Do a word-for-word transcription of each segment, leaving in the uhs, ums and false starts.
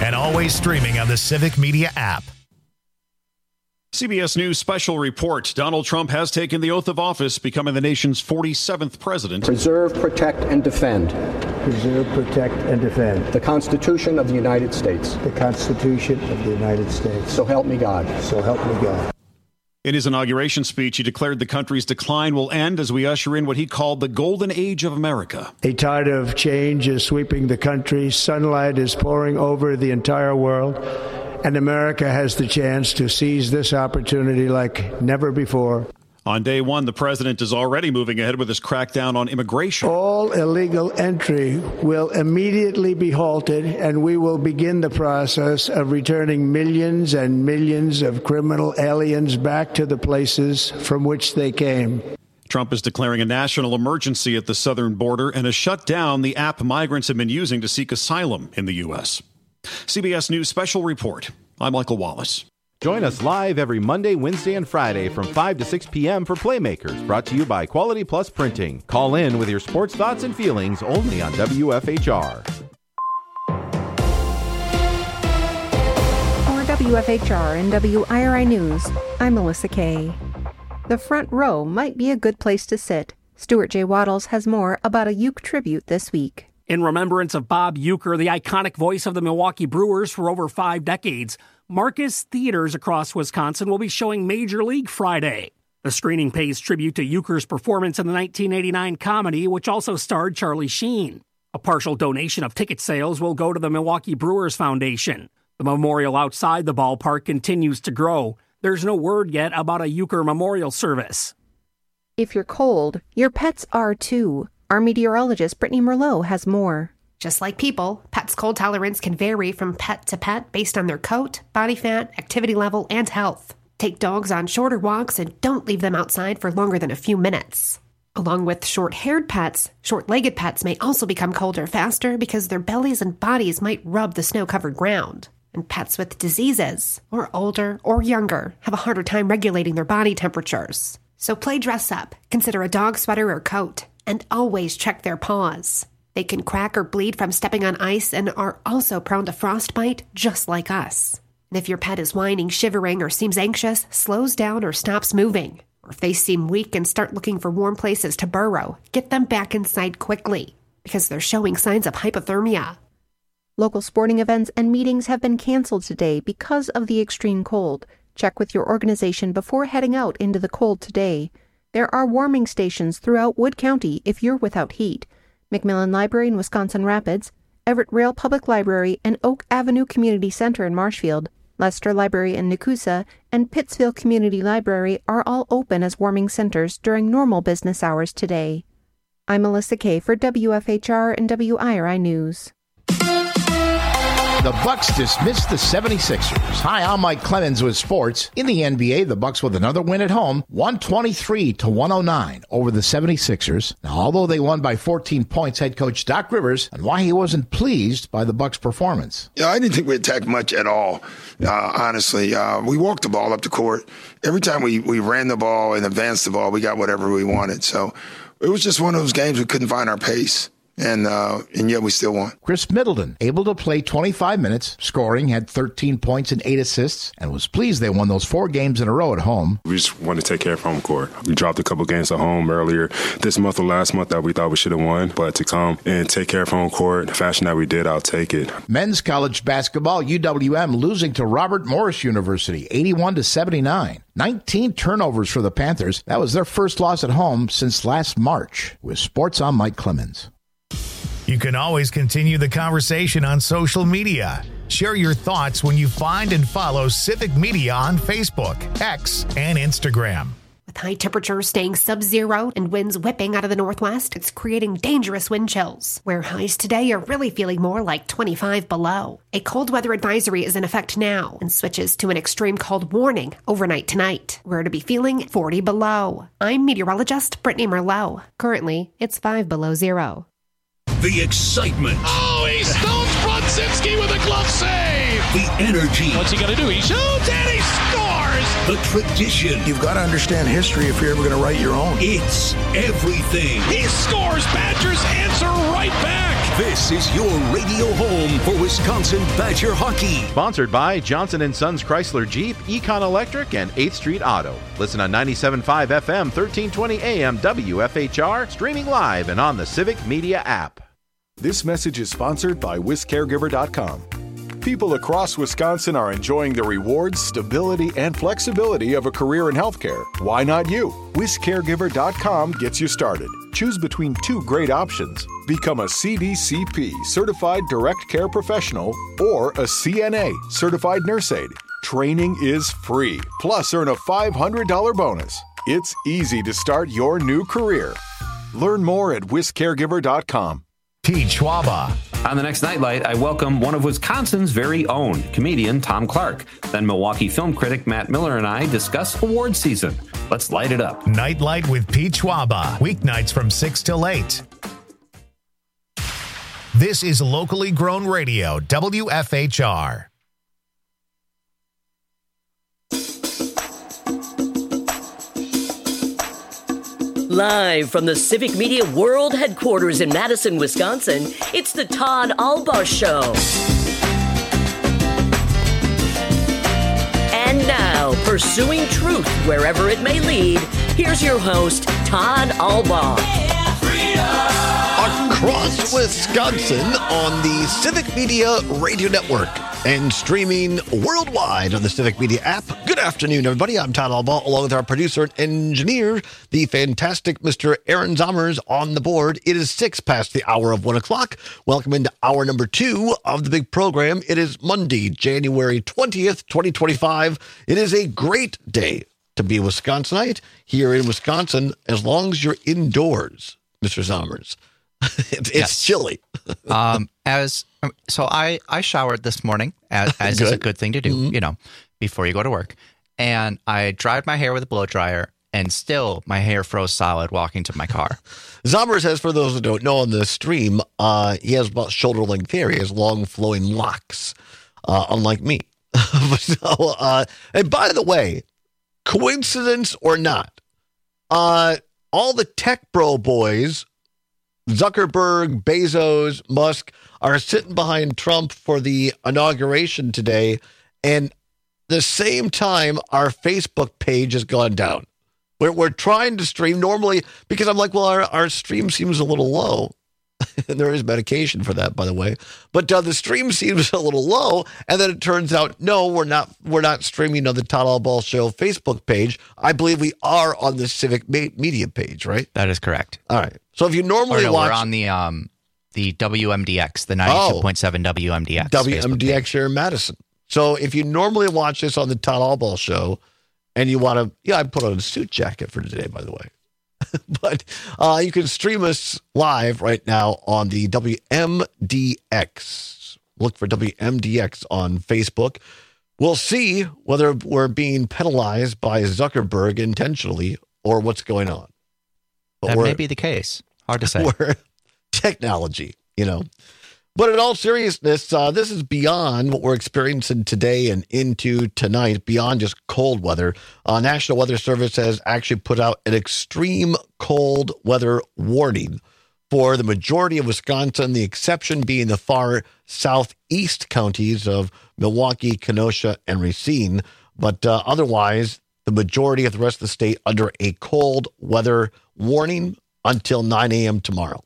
and always streaming on the Civic Media app. C B S News special report. Donald Trump has taken the oath of office, becoming the nation's forty-seventh president. Preserve, protect, and defend. Preserve, protect, and defend. The Constitution of the United States. The Constitution of the United States. So help me God. So help me God. In his inauguration speech, he declared the country's decline will end as we usher in what he called the golden age of America. A tide of change is sweeping the country. Sunlight is pouring over the entire world. And America has the chance to seize this opportunity like never before. On day one, the president is already moving ahead with his crackdown on immigration. All illegal entry will immediately be halted, and we will begin the process of returning millions and millions of criminal aliens back to the places from which they came. Trump is declaring a national emergency at the southern border and has shut down the app migrants have been using to seek asylum in the U S. C B S News Special Report. I'm Michael Wallace. Join us live every Monday, Wednesday, and Friday from five to six p.m. for Playmakers, brought to you by Quality Plus Printing. Call in with your sports thoughts and feelings only on W F H R. For W F H R and W I R I News, I'm Melissa Kay. The front row might be a good place to sit. Stuart J. Waddles has more about a Uke tribute this week. In remembrance of Bob Uecker, the iconic voice of the Milwaukee Brewers for over five decades, Marcus Theaters across Wisconsin will be showing Major League Friday. The screening pays tribute to Uecker's performance in the nineteen eighty-nine comedy, which also starred Charlie Sheen. A partial donation of ticket sales will go to the Milwaukee Brewers Foundation. The memorial outside the ballpark continues to grow. There's no word yet about a Uecker memorial service. If you're cold, your pets are too. Our meteorologist, Brittany Merlot, has more. Just like people, pets' cold tolerance can vary from pet to pet based on their coat, body fat, activity level, and health. Take dogs on shorter walks and don't leave them outside for longer than a few minutes. Along with short-haired pets, short-legged pets may also become colder faster because their bellies and bodies might rub the snow-covered ground. And pets with diseases, or older or younger, have a harder time regulating their body temperatures. So play dress up, consider a dog sweater or coat, and always check their paws. They can crack or bleed from stepping on ice and are also prone to frostbite, just like us. And if your pet is whining, shivering, or seems anxious, slows down, or stops moving, or if they seem weak and start looking for warm places to burrow, get them back inside quickly, because they're showing signs of hypothermia. Local sporting events and meetings have been canceled today because of the extreme cold. Check with your organization before heading out into the cold today. There are warming stations throughout Wood County if you're without heat. McMillan Library in Wisconsin Rapids, Everett Rail Public Library and Oak Avenue Community Center in Marshfield, Leicester Library in Nakusa, and Pittsville Community Library are all open as warming centers during normal business hours today. I'm Melissa Kay for W F H R and W I R I News. The Bucks dismissed the seventy-sixers. Hi, I'm Mike Clemens with sports. In the N B A, the Bucks with another win at home, one twenty-three to one oh nine over the seventy-sixers. Now, although they won by fourteen points, head coach Doc Rivers and why he wasn't pleased by the Bucks' performance. Yeah, I didn't think we attacked much at all, uh, honestly. Uh, we walked the ball up the court. Every time we, we ran the ball and advanced the ball, we got whatever we wanted. So it was just one of those games we couldn't find our pace. And uh, and yet we still won. Chris Middleton, able to play twenty-five minutes, scoring, had thirteen points and eight assists, and was pleased they won those four games in a row at home. We just want to take care of home court. We dropped a couple games at home earlier this month or last month that we thought we should have won, but to come and take care of home court, the fashion that we did, I'll take it. Men's college basketball, U W M losing to Robert Morris University, eighty-one to seventy-nine. nineteen turnovers for the Panthers. That was their first loss at home since last March. With sports, I'm Mike Clemens. You can always continue the conversation on social media. Share your thoughts when you find and follow Civic Media on Facebook, X, and Instagram. With high temperatures staying sub-zero and winds whipping out of the northwest, it's creating dangerous wind chills, where highs today are really feeling more like twenty-five below. A cold weather advisory is in effect now and switches to an extreme cold warning overnight tonight. We're to be feeling forty below. I'm meteorologist Brittany Merlot. Currently, it's five below zero. The excitement. Oh, he stones Brodzinski with a glove save. The energy. What's he going to do? He shoots and he scores. the tradition. You've got to understand history if you're ever going to write your own. It's everything. He scores. Badgers answer right back. This is your radio home for Wisconsin Badger hockey. Sponsored by Johnson and Sons Chrysler Jeep, Econ Electric, and eighth Street Auto. Listen on ninety-seven point five F M, thirteen twenty A M W F H R, streaming live and on the Civic Media app. This message is sponsored by Wis Caregiver dot com. People across Wisconsin are enjoying the rewards, stability, and flexibility of a career in healthcare. Why not you? Wis Caregiver dot com gets you started. Choose between two great options. Become a C D C P, Certified Direct Care Professional, or a C N A, Certified Nurse Aide. Training is free, plus earn a five hundred dollars bonus. It's easy to start your new career. Learn more at Wis Caregiver dot com. Pete Schwaba. On the next Nightlight, I welcome one of Wisconsin's very own, comedian Tom Clark. Then Milwaukee film critic Matt Miller and I discuss award season. Let's light it up. Nightlight with Pete Schwaba. Weeknights from six till eight. This is locally grown radio, W F H R. Live from the Civic Media World Headquarters in Madison, Wisconsin, it's the Todd Albaugh Show. And now, pursuing truth wherever it may lead, here's your host, Todd Albaugh. Across Wisconsin on the Civic Media Radio Network and streaming worldwide on the Civic Media app. Good afternoon, everybody. I'm Todd Albaugh, along with our producer and engineer, the fantastic Mister Aaron Zommers on the board. It is six past the hour of one o'clock. Welcome into hour number two of the big program. It is Monday, January twentieth, twenty twenty-five. It is a great day to be a Wisconsinite here in Wisconsin, as long as you're indoors, Mister Zommers. it's yes. chilly. um, as so, I, I showered this morning, as, as is a good thing to do, mm-hmm. you know, before you go to work. And I dried my hair with a blow dryer, and still my hair froze solid walking to my car. Zommers has, for those who don't know on the stream, uh, he has about shoulder length hair. He has long flowing locks, uh, unlike me. so, uh, and by the way, coincidence or not, uh, all the tech bro boys, Zuckerberg, Bezos, Musk, are sitting behind Trump for the inauguration today, and the same time our Facebook page has gone down. We're, we're trying to stream normally because I'm like, well, our, our stream seems a little low. And there is medication for that, by the way. But uh, the stream seems a little low, and then it turns out, no, we're not. We're not streaming on the Todd Albaugh Show Facebook page. I believe we are on the Civic Media page, right? That is correct. All right. So if you normally no, watch, we're on the um the W M D X, the ninety-two point seven oh, W M D X, W M D X here in Madison. So if you normally watch this on the Todd Albaugh Show, and you want to, yeah, I put on a suit jacket for today, by the way. But uh, you can stream us live right now on the W M D X. Look for W M D X on Facebook. We'll see whether we're being penalized by Zuckerberg intentionally or what's going on. But that may be the case. Hard to say. We're technology, you know. But in all seriousness, uh, this is beyond what we're experiencing today and into tonight, beyond just cold weather. Uh, National Weather Service has actually put out an extreme cold weather warning for the majority of Wisconsin, the exception being the far southeast counties of Milwaukee, Kenosha, and Racine. But uh, otherwise, the majority of the rest of the state under a cold weather warning until nine a.m. tomorrow.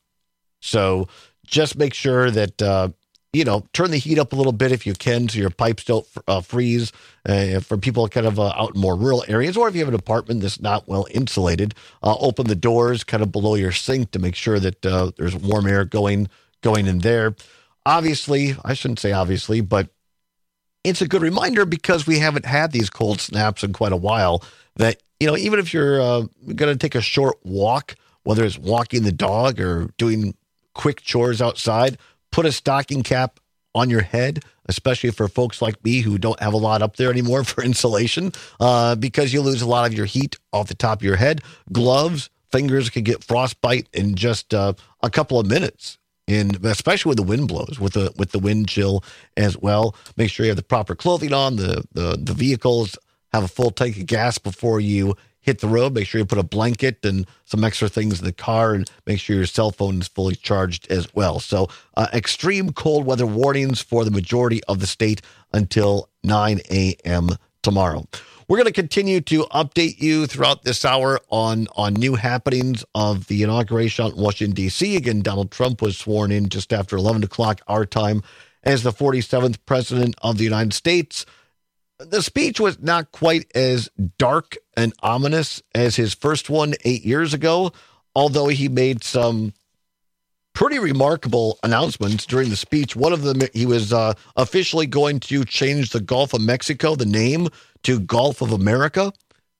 So just make sure that, uh, you know, turn the heat up a little bit if you can so your pipes don't uh, freeze uh, for people kind of uh, out in more rural areas. Or if you have an apartment that's not well insulated, uh, open the doors kind of below your sink to make sure that uh, there's warm air going going in there. Obviously, I shouldn't say obviously, but it's a good reminder because we haven't had these cold snaps in quite a while that, you know, even if you're uh, going to take a short walk, whether it's walking the dog or doing quick chores outside, put a stocking cap on your head, especially for folks like me who don't have a lot up there anymore for insulation, uh, because you lose a lot of your heat off the top of your head. Gloves, fingers can get frostbite in just uh, a couple of minutes, and especially when the wind blows, with the with the wind chill as well. Make sure you have the proper clothing on. The the, the vehicles have a full tank of gas before you hit the road. Make sure you put a blanket and some extra things in the car, and make sure your cell phone is fully charged as well. So uh, extreme cold weather warnings for the majority of the state until nine a.m. tomorrow. We're going to continue to update you throughout this hour on, on new happenings of the inauguration out in Washington, D C. Again, Donald Trump was sworn in just after eleven o'clock our time as the forty-seventh president of the United States. The speech was not quite as dark and ominous as his first one eight years ago, although he made some pretty remarkable announcements during the speech. One of them, he was uh, officially going to change the Gulf of Mexico, the name, to Gulf of America.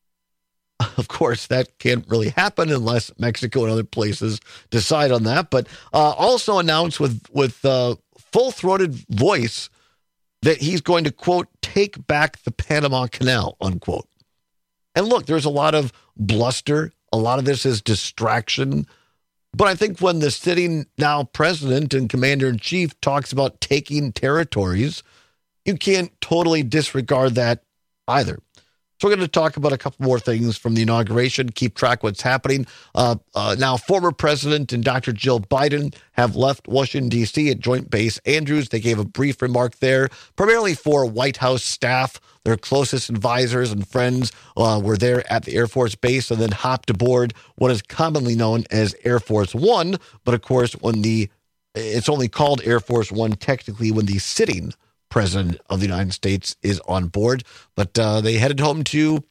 Of course, that can't really happen unless Mexico and other places decide on that. But uh, also announced with, with uh, full-throated voice that he's going to, quote, take back the Panama Canal, unquote. And look, there's a lot of bluster. A lot of this is distraction. But I think when the sitting now president and commander-in-chief talks about taking territories, you can't totally disregard that either. So we're going to talk about a couple more things from the inauguration, keep track of what's happening. Uh, uh, now, former president and Doctor Jill Biden have left Washington, D C at Joint Base Andrews. They gave a brief remark there, primarily for White House staff. Their closest advisors and friends uh, were there at the Air Force Base and then hopped aboard what is commonly known as Air Force One. But of course, when the it's only called Air Force One technically when the sitting president of the United States is on board, but uh, they headed home to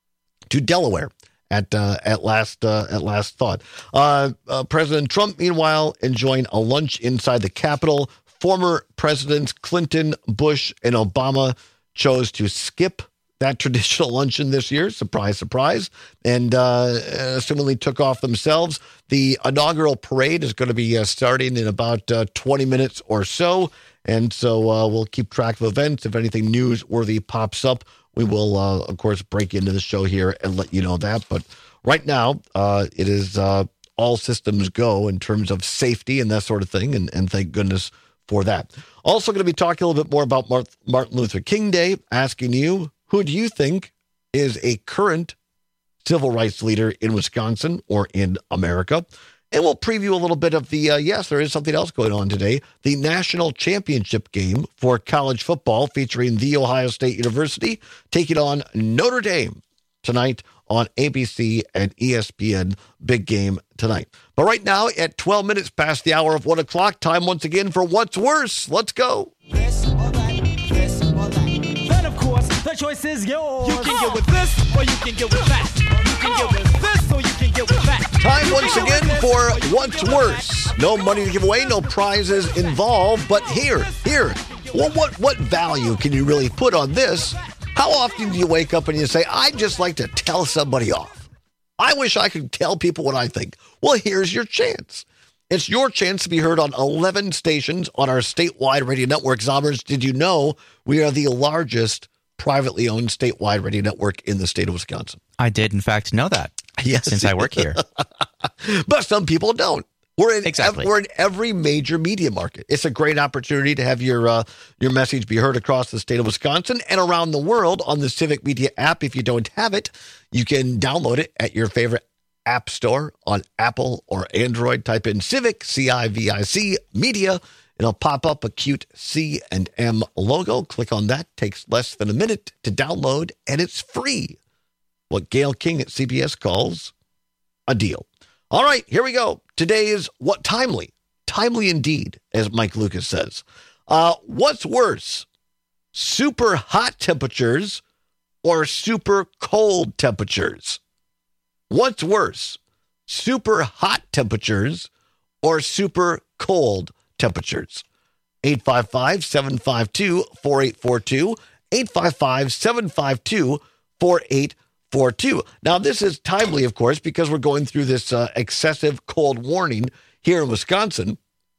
to Delaware at uh, at last uh, at last thought. Uh, uh, President Trump, meanwhile, enjoying a lunch inside the Capitol. Former presidents Clinton, Bush, and Obama chose to skip that traditional luncheon this year. Surprise, surprise. And uh, assumingly took off themselves. The inaugural parade is going to be uh, starting in about uh, twenty minutes or so. And so uh, we'll keep track of events. If anything newsworthy pops up, we will, uh, of course, break into the show here and let you know that. But right now, uh, it is uh, all systems go in terms of safety and that sort of thing. And, and thank goodness for that. Also going to be talking a little bit more about Martin Luther King Day, asking you, who do you think is a current civil rights leader in Wisconsin or in America? And we'll preview a little bit of the, uh, yes, there is something else going on today, the national championship game for college football featuring The Ohio State University taking on Notre Dame tonight on A B C and E S P N. Big game tonight. But right now, at twelve minutes past the hour of one o'clock, time once again for What's Worse. Let's go. This or that, this or that. Then, of course, the choice is yours. You can get with this or you can get with that. You can get with this or you can get with that. Time once again for What's Worse. No money to give away, no prizes involved, but here, here, well, what, what value can you really put on this? How often do you wake up and you say, I'd just like to tell somebody off? I wish I could tell people what I think. Well, here's your chance. It's your chance to be heard on eleven stations on our statewide radio network. Zombers, did you know we are the largest privately owned statewide radio network in the state of Wisconsin? I did, in fact, know that. Yes. Since I work here. But some people don't. We're in, exactly. ev- we're in every major media market. It's a great opportunity to have your uh, your message be heard across the state of Wisconsin and around the world on the Civic Media app. If you don't have it, you can download it at your favorite app store on Apple or Android. Type in Civic, C I V I C, Media. It'll pop up a cute C and M logo. Click on that. Takes less than a minute to download, and it's free. What Gail King at C B S calls a deal. All right, here we go. Today is what timely. Timely indeed, as Mike Lucas says. Uh, what's worse, super hot temperatures or super cold temperatures? What's worse, super hot temperatures or super cold temperatures? eight five five, seven five two, four eight four two, eight five five, seven five two, four eight four two. Now, this is timely, of course, because we're going through this uh, excessive cold warning here in Wisconsin.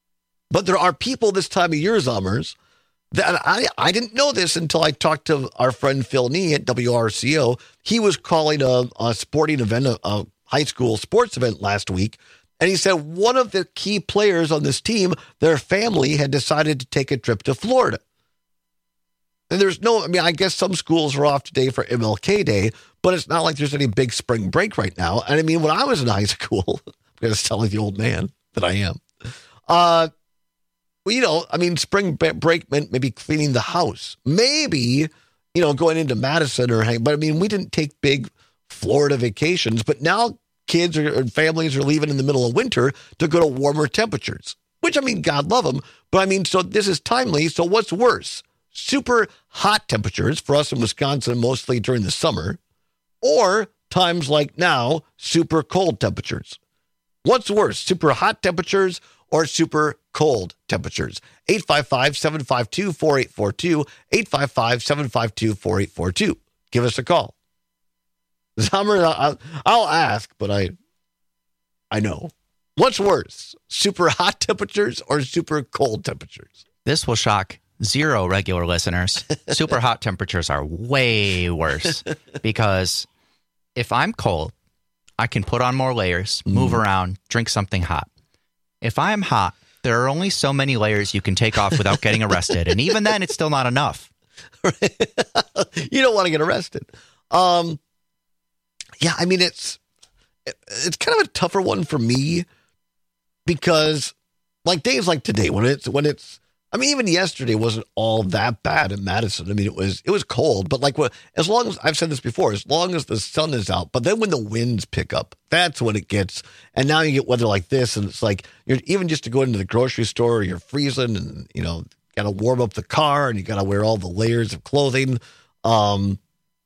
But there are people this time of year, Zommers, that I, I didn't know this until I talked to our friend Phil Nee at W R C O. He was calling a, a sporting event, a, a high school sports event last week. And he said one of the key players on this team, their family had decided to take a trip to Florida. And there's no, I mean, I guess some schools are off today for M L K Day, but it's not like there's any big spring break right now. And I mean, when I was in high school, I'm going to sound like the old man that I am. Uh, well, you know, I mean, spring break meant maybe cleaning the house, maybe, you know, going into Madison or hang. But I mean, we didn't take big Florida vacations, but now kids or, or families are leaving in the middle of winter to go to warmer temperatures, which I mean, God love them. But I mean, so this is timely. So what's worse? Super hot temperatures for us in Wisconsin, mostly during the summer, or times like now, super cold temperatures. What's worse, super hot temperatures or super cold temperatures? eight five five, seven five two, four eight four two, eight five five, seven five two, four eight four two. Give us a call. Summer, I'll, I'll ask, but I, I know. What's worse, super hot temperatures or super cold temperatures? This will shock zero regular listeners. Super hot temperatures are way worse because if I'm cold, I can put on more layers, move mm. around, drink something hot. If I'm hot, there are only so many layers you can take off without getting arrested. And even then, it's still not enough. You don't want to get arrested. Um, yeah, I mean, it's it's kind of a tougher one for me because like days like today, when it's when it's I mean, even yesterday wasn't all that bad in Madison. I mean, it was it was cold, but like as long as I've said this before, as long as the sun is out, but then when the winds pick up, that's when it gets. And now you get weather like this, and it's like you're even just to go into the grocery store, you're freezing, and you know, got to warm up the car, and you got to wear all the layers of clothing. Um,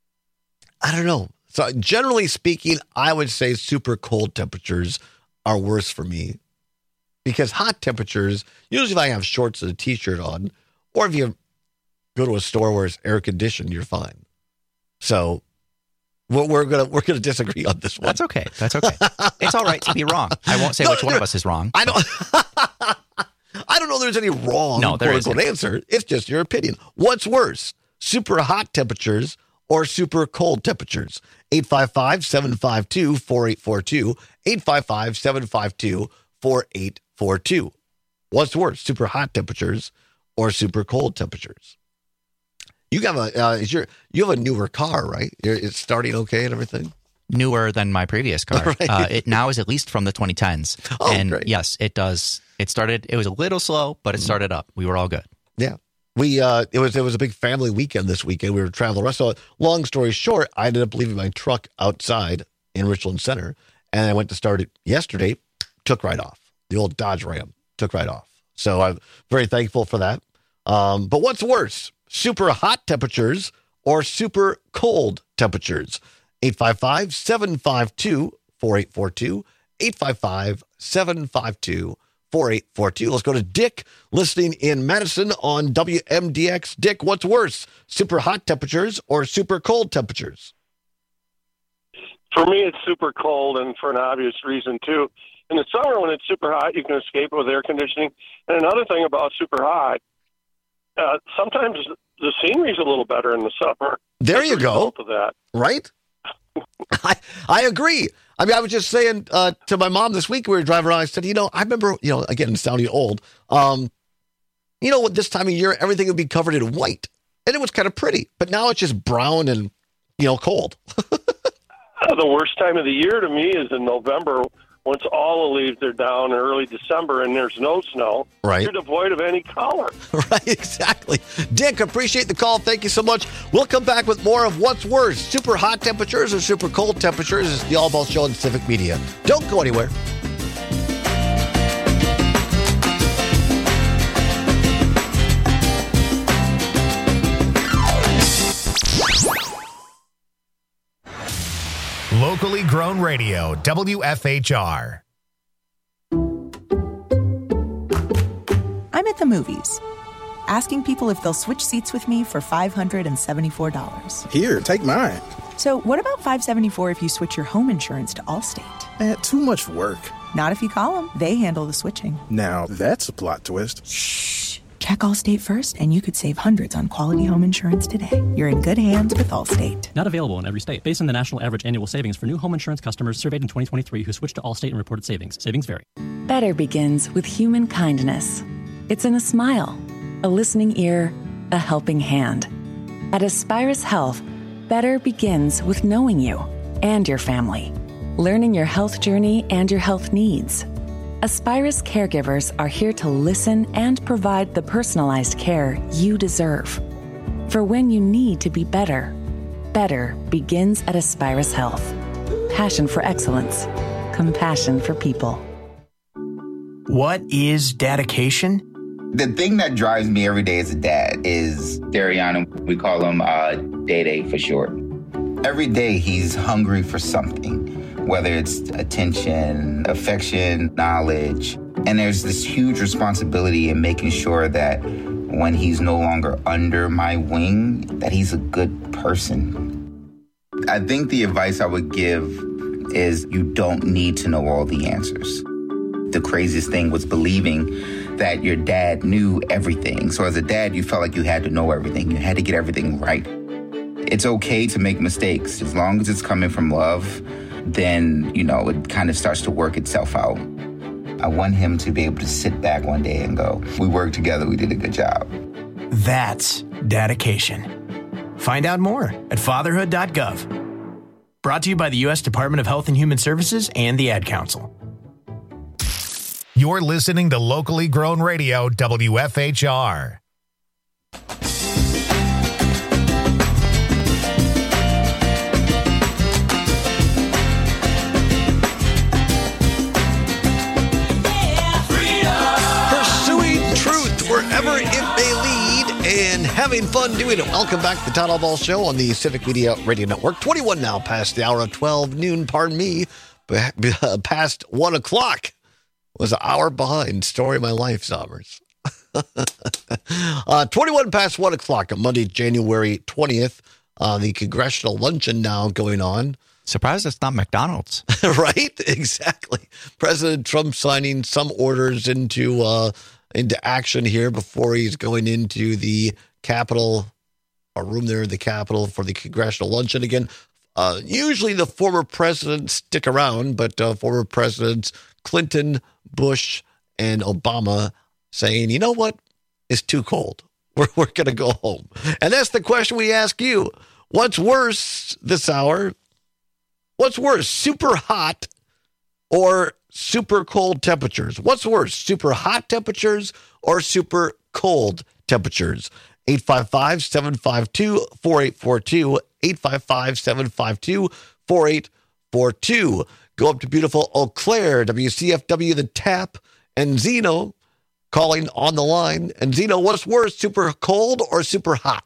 I don't know. So generally speaking, I would say super cold temperatures are worse for me. Because hot temperatures, usually if I have shorts and a t-shirt on, or if you go to a store where it's air conditioned, you're fine. So we're, we're gonna we're gonna disagree on this one. That's okay. That's okay. It's all right to be wrong. I won't say no, which no, one of us is wrong. I don't. I don't know. There's any wrong no, there quote unquote answer. It's just your opinion. What's worse, super hot temperatures or super cold temperatures? eight five five, seven five two, four eight four two. eight five five, seven five two, four eight four two. What's worse, super hot temperatures or super cold temperatures? You have a uh, is your you have a newer car, right? You're, it's starting okay and everything. Newer than my previous car. Right. Uh, it now is at least from the twenty tens. Oh, and great. Yes, it does. It started. It was a little slow, but it started up. We were all good. Yeah. We uh, it was it was a big family weekend this weekend. We were traveling around. So long story short, I ended up leaving my truck outside in Richland Center, and I went to start it yesterday. Took right off. The old Dodge Ram took right off. So I'm very thankful for that. Um, but what's worse, super hot temperatures or super cold temperatures? eight five five, seven five two, four eight four two. eight five five, seven five two, four eight four two. Let's go to Dick, listening in Madison on W M D X. Dick, what's worse, super hot temperatures or super cold temperatures? For me, it's super cold, and for an obvious reason, too. In the summer, when it's super hot, you can escape with air conditioning. And another thing about super hot, uh, sometimes the scenery's a little better in the summer. There you go. Of that. Right? I I agree. I mean, I was just saying uh, to my mom this week, we were driving around, I said, you know, I remember, you know, again, sounding old, um, you know, this time of year, everything would be covered in white. And it was kind of pretty. But now it's just brown and, you know, cold. uh, the worst time of the year to me is in November, once all the leaves are down in early December and there's no snow. Right. You're devoid of any color. Right, exactly. Dick, appreciate the call. Thank you so much. We'll come back with more of what's worse, super hot temperatures or super cold temperatures. It's the All Ball Show on Civic Media. Don't go anywhere. Locally grown radio, W F H R. I'm at the movies, asking people if they'll switch seats with me for five hundred seventy-four dollars. Here, take mine. So what about five hundred seventy-four dollars if you switch your home insurance to Allstate? Eh, too much work. Not if you call them. They handle the switching. Now, that's a plot twist. Shh. Check Allstate first, and you could save hundreds on quality home insurance today. You're in good hands with Allstate. Not available in every state. Based on the national average annual savings for new home insurance customers surveyed in twenty twenty-three who switched to Allstate and reported savings. Savings vary. Better begins with human kindness. It's in a smile, a listening ear, a helping hand. At Aspirus Health, better begins with knowing you and your family, learning your health journey and your health needs. Aspirus caregivers are here to listen and provide the personalized care you deserve. For when you need to be better, better begins at Aspirus Health. Passion for excellence. Compassion for people. What is dedication? The thing that drives me every day as a dad is Dariana. We call him uh, Day Day for short. Every day he's hungry for something, whether it's attention, affection, knowledge. And there's this huge responsibility in making sure that when he's no longer under my wing, that he's a good person. I think the advice I would give is you don't need to know all the answers. The craziest thing was believing that your dad knew everything. So as a dad, you felt like you had to know everything. You had to get everything right. It's okay to make mistakes. As long as it's coming from love, then, you know, it kind of starts to work itself out. I want him to be able to sit back one day and go, we worked together, we did a good job. That's dedication. Find out more at fatherhood dot gov. Brought to you by the U S Department of Health and Human Services and the Ad Council. You're listening to locally grown radio, W F H R. Pursuing truth wherever it may lead and having fun doing it. Welcome back to the Todd All Ball Show on the Civic Media Radio Network. twenty-one now past the hour of twelve noon, pardon me, past one o'clock. Was an hour behind. Story of my life, Sommers. uh, twenty-one past one o'clock on Monday, January twentieth. Uh, the congressional luncheon now going on. Surprised it's not McDonald's. Right? Exactly. President Trump signing some orders into uh, into action here before he's going into the Capitol, a room there in the Capitol for the congressional luncheon again. Uh, usually the former presidents stick around, but uh, former presidents Clinton, Bush, and Obama saying, you know what? It's too cold. We're, we're going to go home. And that's the question we ask you. What's worse this hour? What's worse, super hot or super cold temperatures? What's worse, super hot temperatures or super cold temperatures? eight five five, seven five two, four eight four two, eight five five, seven five two, four eight four two. Go up to beautiful Eau Claire, W C F W, The Tap, and Zeno calling on the line. And Zeno, what's worse, super cold or super hot?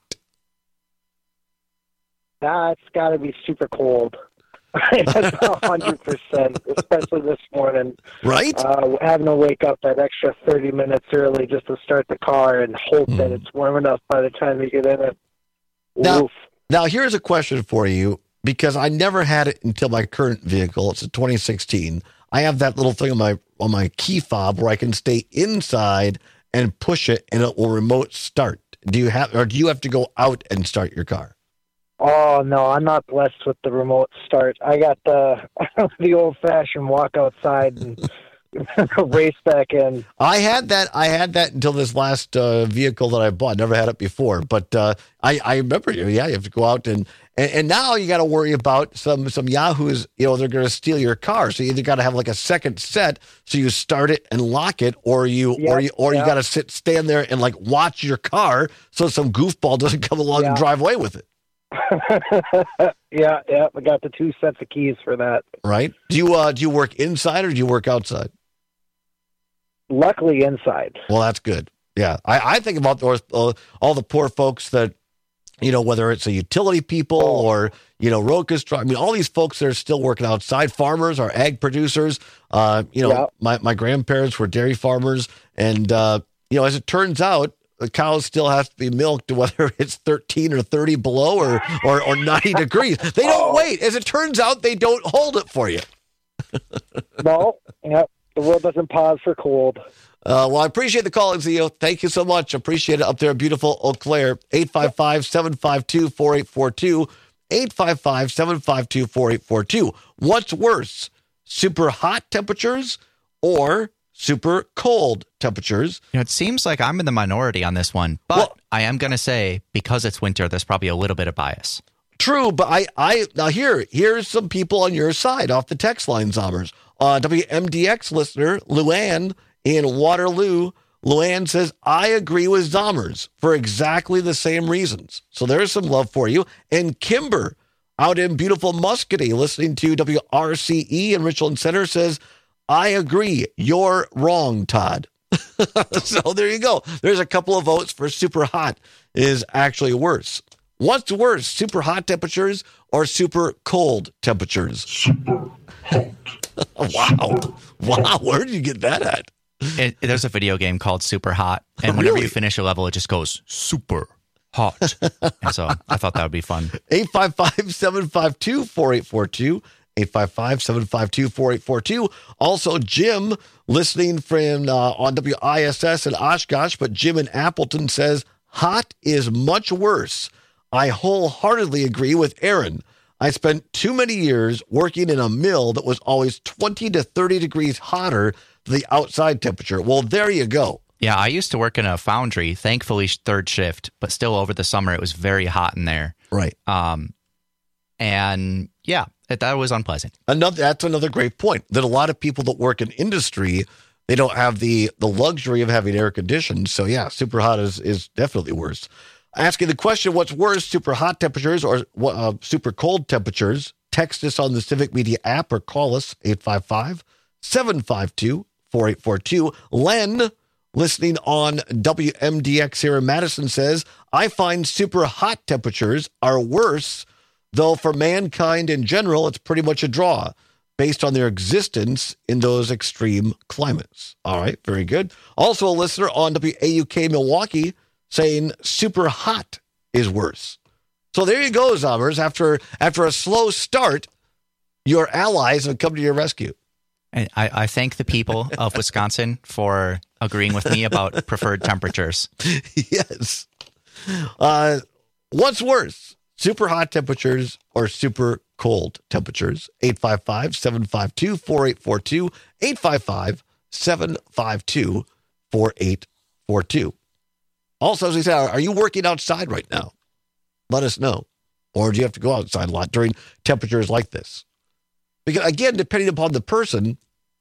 That's got to be super cold. That's one hundred percent, especially this morning. Right? Uh, having to wake up that extra thirty minutes early just to start the car and hope mm. that it's warm enough by the time you get in it. Now, now, here's a question for you, because I never had it until my current vehicle. It's a twenty sixteen. I have that little thing on my on my key fob where I can stay inside and push it, and it will remote start. Do you have, or do you have to go out and start your car? Oh, no, I'm not blessed with the remote start. I got the the old-fashioned walk outside and race back in. I had that. I had that until this last uh, vehicle that I bought. Never had it before, but uh, I, I remember. Yeah, you have to go out and and, and now you got to worry about some some yahoos. You know, they're going to steal your car, so you either got to have like a second set, so you start it and lock it, or you yep, or you or yep. you got to sit stand there and like watch your car so some goofball doesn't come along yeah. and drive away with it. yeah, yeah, I got the two sets of keys for that. Right? Do you uh, do you work inside or do you work outside? Luckily, inside. Well, that's good. Yeah, I, I think about those uh, all the poor folks that, you know, whether it's a utility people oh. or you know road construction. I mean, all these folks that are still working outside. Farmers, our ag producers. Uh, you know, yeah. my my grandparents were dairy farmers, and uh, you know, as it turns out, the cows still have to be milked, whether it's thirteen or thirty below or, or, or ninety degrees. They don't oh. wait. As it turns out, they don't hold it for you. No, yep. The world doesn't pause for cold. Uh, well, I appreciate the call, Zio. Thank you so much. Appreciate it up there. Beautiful Eau Claire. eight five five, seven five two, four eight four two. eight five five, seven five two, four eight four two. What's worse, super hot temperatures or super cold temperatures. You know, it seems like I'm in the minority on this one, but well, I am going to say because it's winter, there's probably a little bit of bias. True, but I, I now here, here's some people on your side off the text line, Zombers. Uh, W M D X listener, Luann in Waterloo. Luann says, I agree with Zombers for exactly the same reasons. So there's some love for you. And Kimber out in beautiful Muscatine, listening to W R C E in Richland Center, says, I agree. You're wrong, Todd. So there you go. There's a couple of votes for super hot is actually worse. What's worse, super hot temperatures or super cold temperatures? Super hot. Wow. Wow. Where did you get that at? It, there's a video game called Super Hot. And whenever really? you finish a level, it just goes super hot. And so I thought that would be fun. eight five five, seven five two, four eight four two. eight five five, seven five two, four eight four two. Also, Jim, listening from uh, on W I S S in Oshkosh, but Jim in Appleton says, hot is much worse. I wholeheartedly agree with Aaron. I spent too many years working in a mill that was always twenty to thirty degrees hotter than the outside temperature. Well, there you go. Yeah, I used to work in a foundry, thankfully third shift, but still over the summer, it was very hot in there. Right. Um, and yeah, it, that was unpleasant. Another That's another great point, that a lot of people that work in industry, they don't have the, the luxury of having air conditioning. So yeah, super hot is, is definitely worse. Asking the question, what's worse, super hot temperatures or uh, super cold temperatures? Text us on the Civic Media app or call us eight five five, seven five two, four eight four two. Len, listening on W M D X here in Madison, says, I find super hot temperatures are worse, though for mankind in general, it's pretty much a draw based on their existence in those extreme climates. All right, very good. Also a listener on W A U K Milwaukee saying super hot is worse. So there you go, Zombers. After after a slow start, your allies have come to your rescue. I, I thank the people of Wisconsin for agreeing with me about preferred temperatures. Yes. Uh, what's worse, super hot temperatures or super cold temperatures? eight five five, seven five two, four eight four two, eight five five, seven five two, four eight four two. Also, as we said, are you working outside right now? Let us know. Or do you have to go outside a lot during temperatures like this? Because, again, depending upon the person,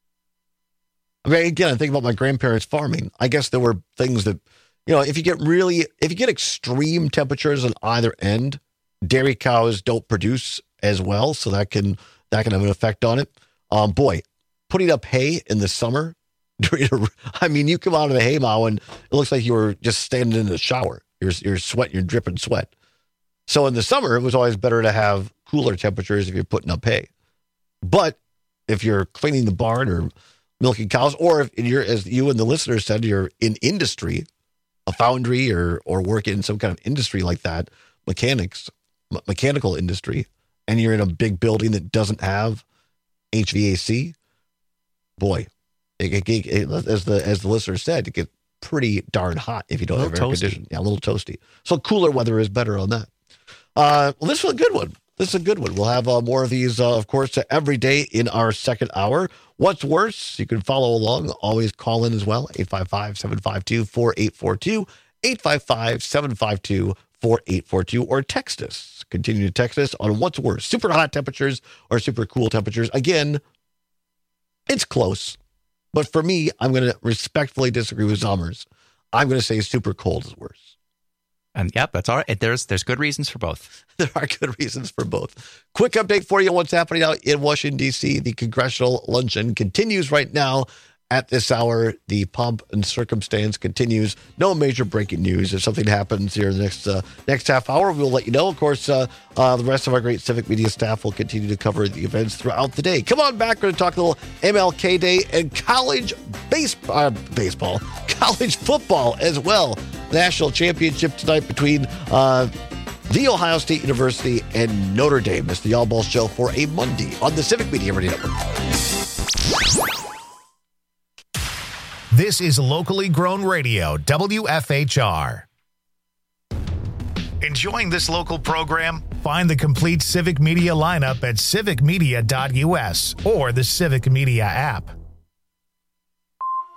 I mean, again, I think about my grandparents farming. I guess there were things that, you know, if you get really, if you get extreme temperatures on either end, dairy cows don't produce as well, so that can that can have an effect on it. Um, boy, putting up hay in the summer, during a, I mean, you come out of the hay mow and it looks like you were just standing in the shower. You're you're sweating, you're dripping sweat. So in the summer, it was always better to have cooler temperatures if you're putting up hay. But if you're cleaning the barn or milking cows, or if you're, as you and the listener said, you're in industry, a foundry or or work in some kind of industry like that, mechanics, m- mechanical industry, and you're in a big building that doesn't have H V A C, boy, it, it, it, it, as the as the listener said, it gets pretty darn hot if you don't have air conditioning. Yeah, a little toasty. So cooler weather is better on that. Uh, well, this was a good one. This is a good one. We'll have uh, more of these, uh, of course, uh, every day in our second hour. What's worse? You can follow along. Always call in as well. eight five five, seven five two, four eight four two. eight five five, seven five two, four eight four two. Or text us. Continue to text us on what's worse, super hot temperatures or super cool temperatures. Again, it's close. But for me, I'm going to respectfully disagree with Zommers. I'm going to say super cold is worse. And yep, that's all right. There's there's good reasons for both. There are good reasons for both. Quick update for you on what's happening out in Washington, D C. The congressional luncheon continues right now at this hour. The pomp and circumstance continues. No major breaking news. If something happens here in the next, uh, next half hour, we'll let you know. Of course, uh, uh, the rest of our great Civic Media staff will continue to cover the events throughout the day. Come on back. We're going to talk a little M L K Day and college base, uh, baseball, college football as well. National championship tonight between uh, The Ohio State University and Notre Dame. It's the All Ball Show for a Monday on the Civic Media Radio Network. This is locally grown radio, W F H R. Enjoying this local program? Find the complete Civic Media lineup at civic media dot u s or the Civic Media app.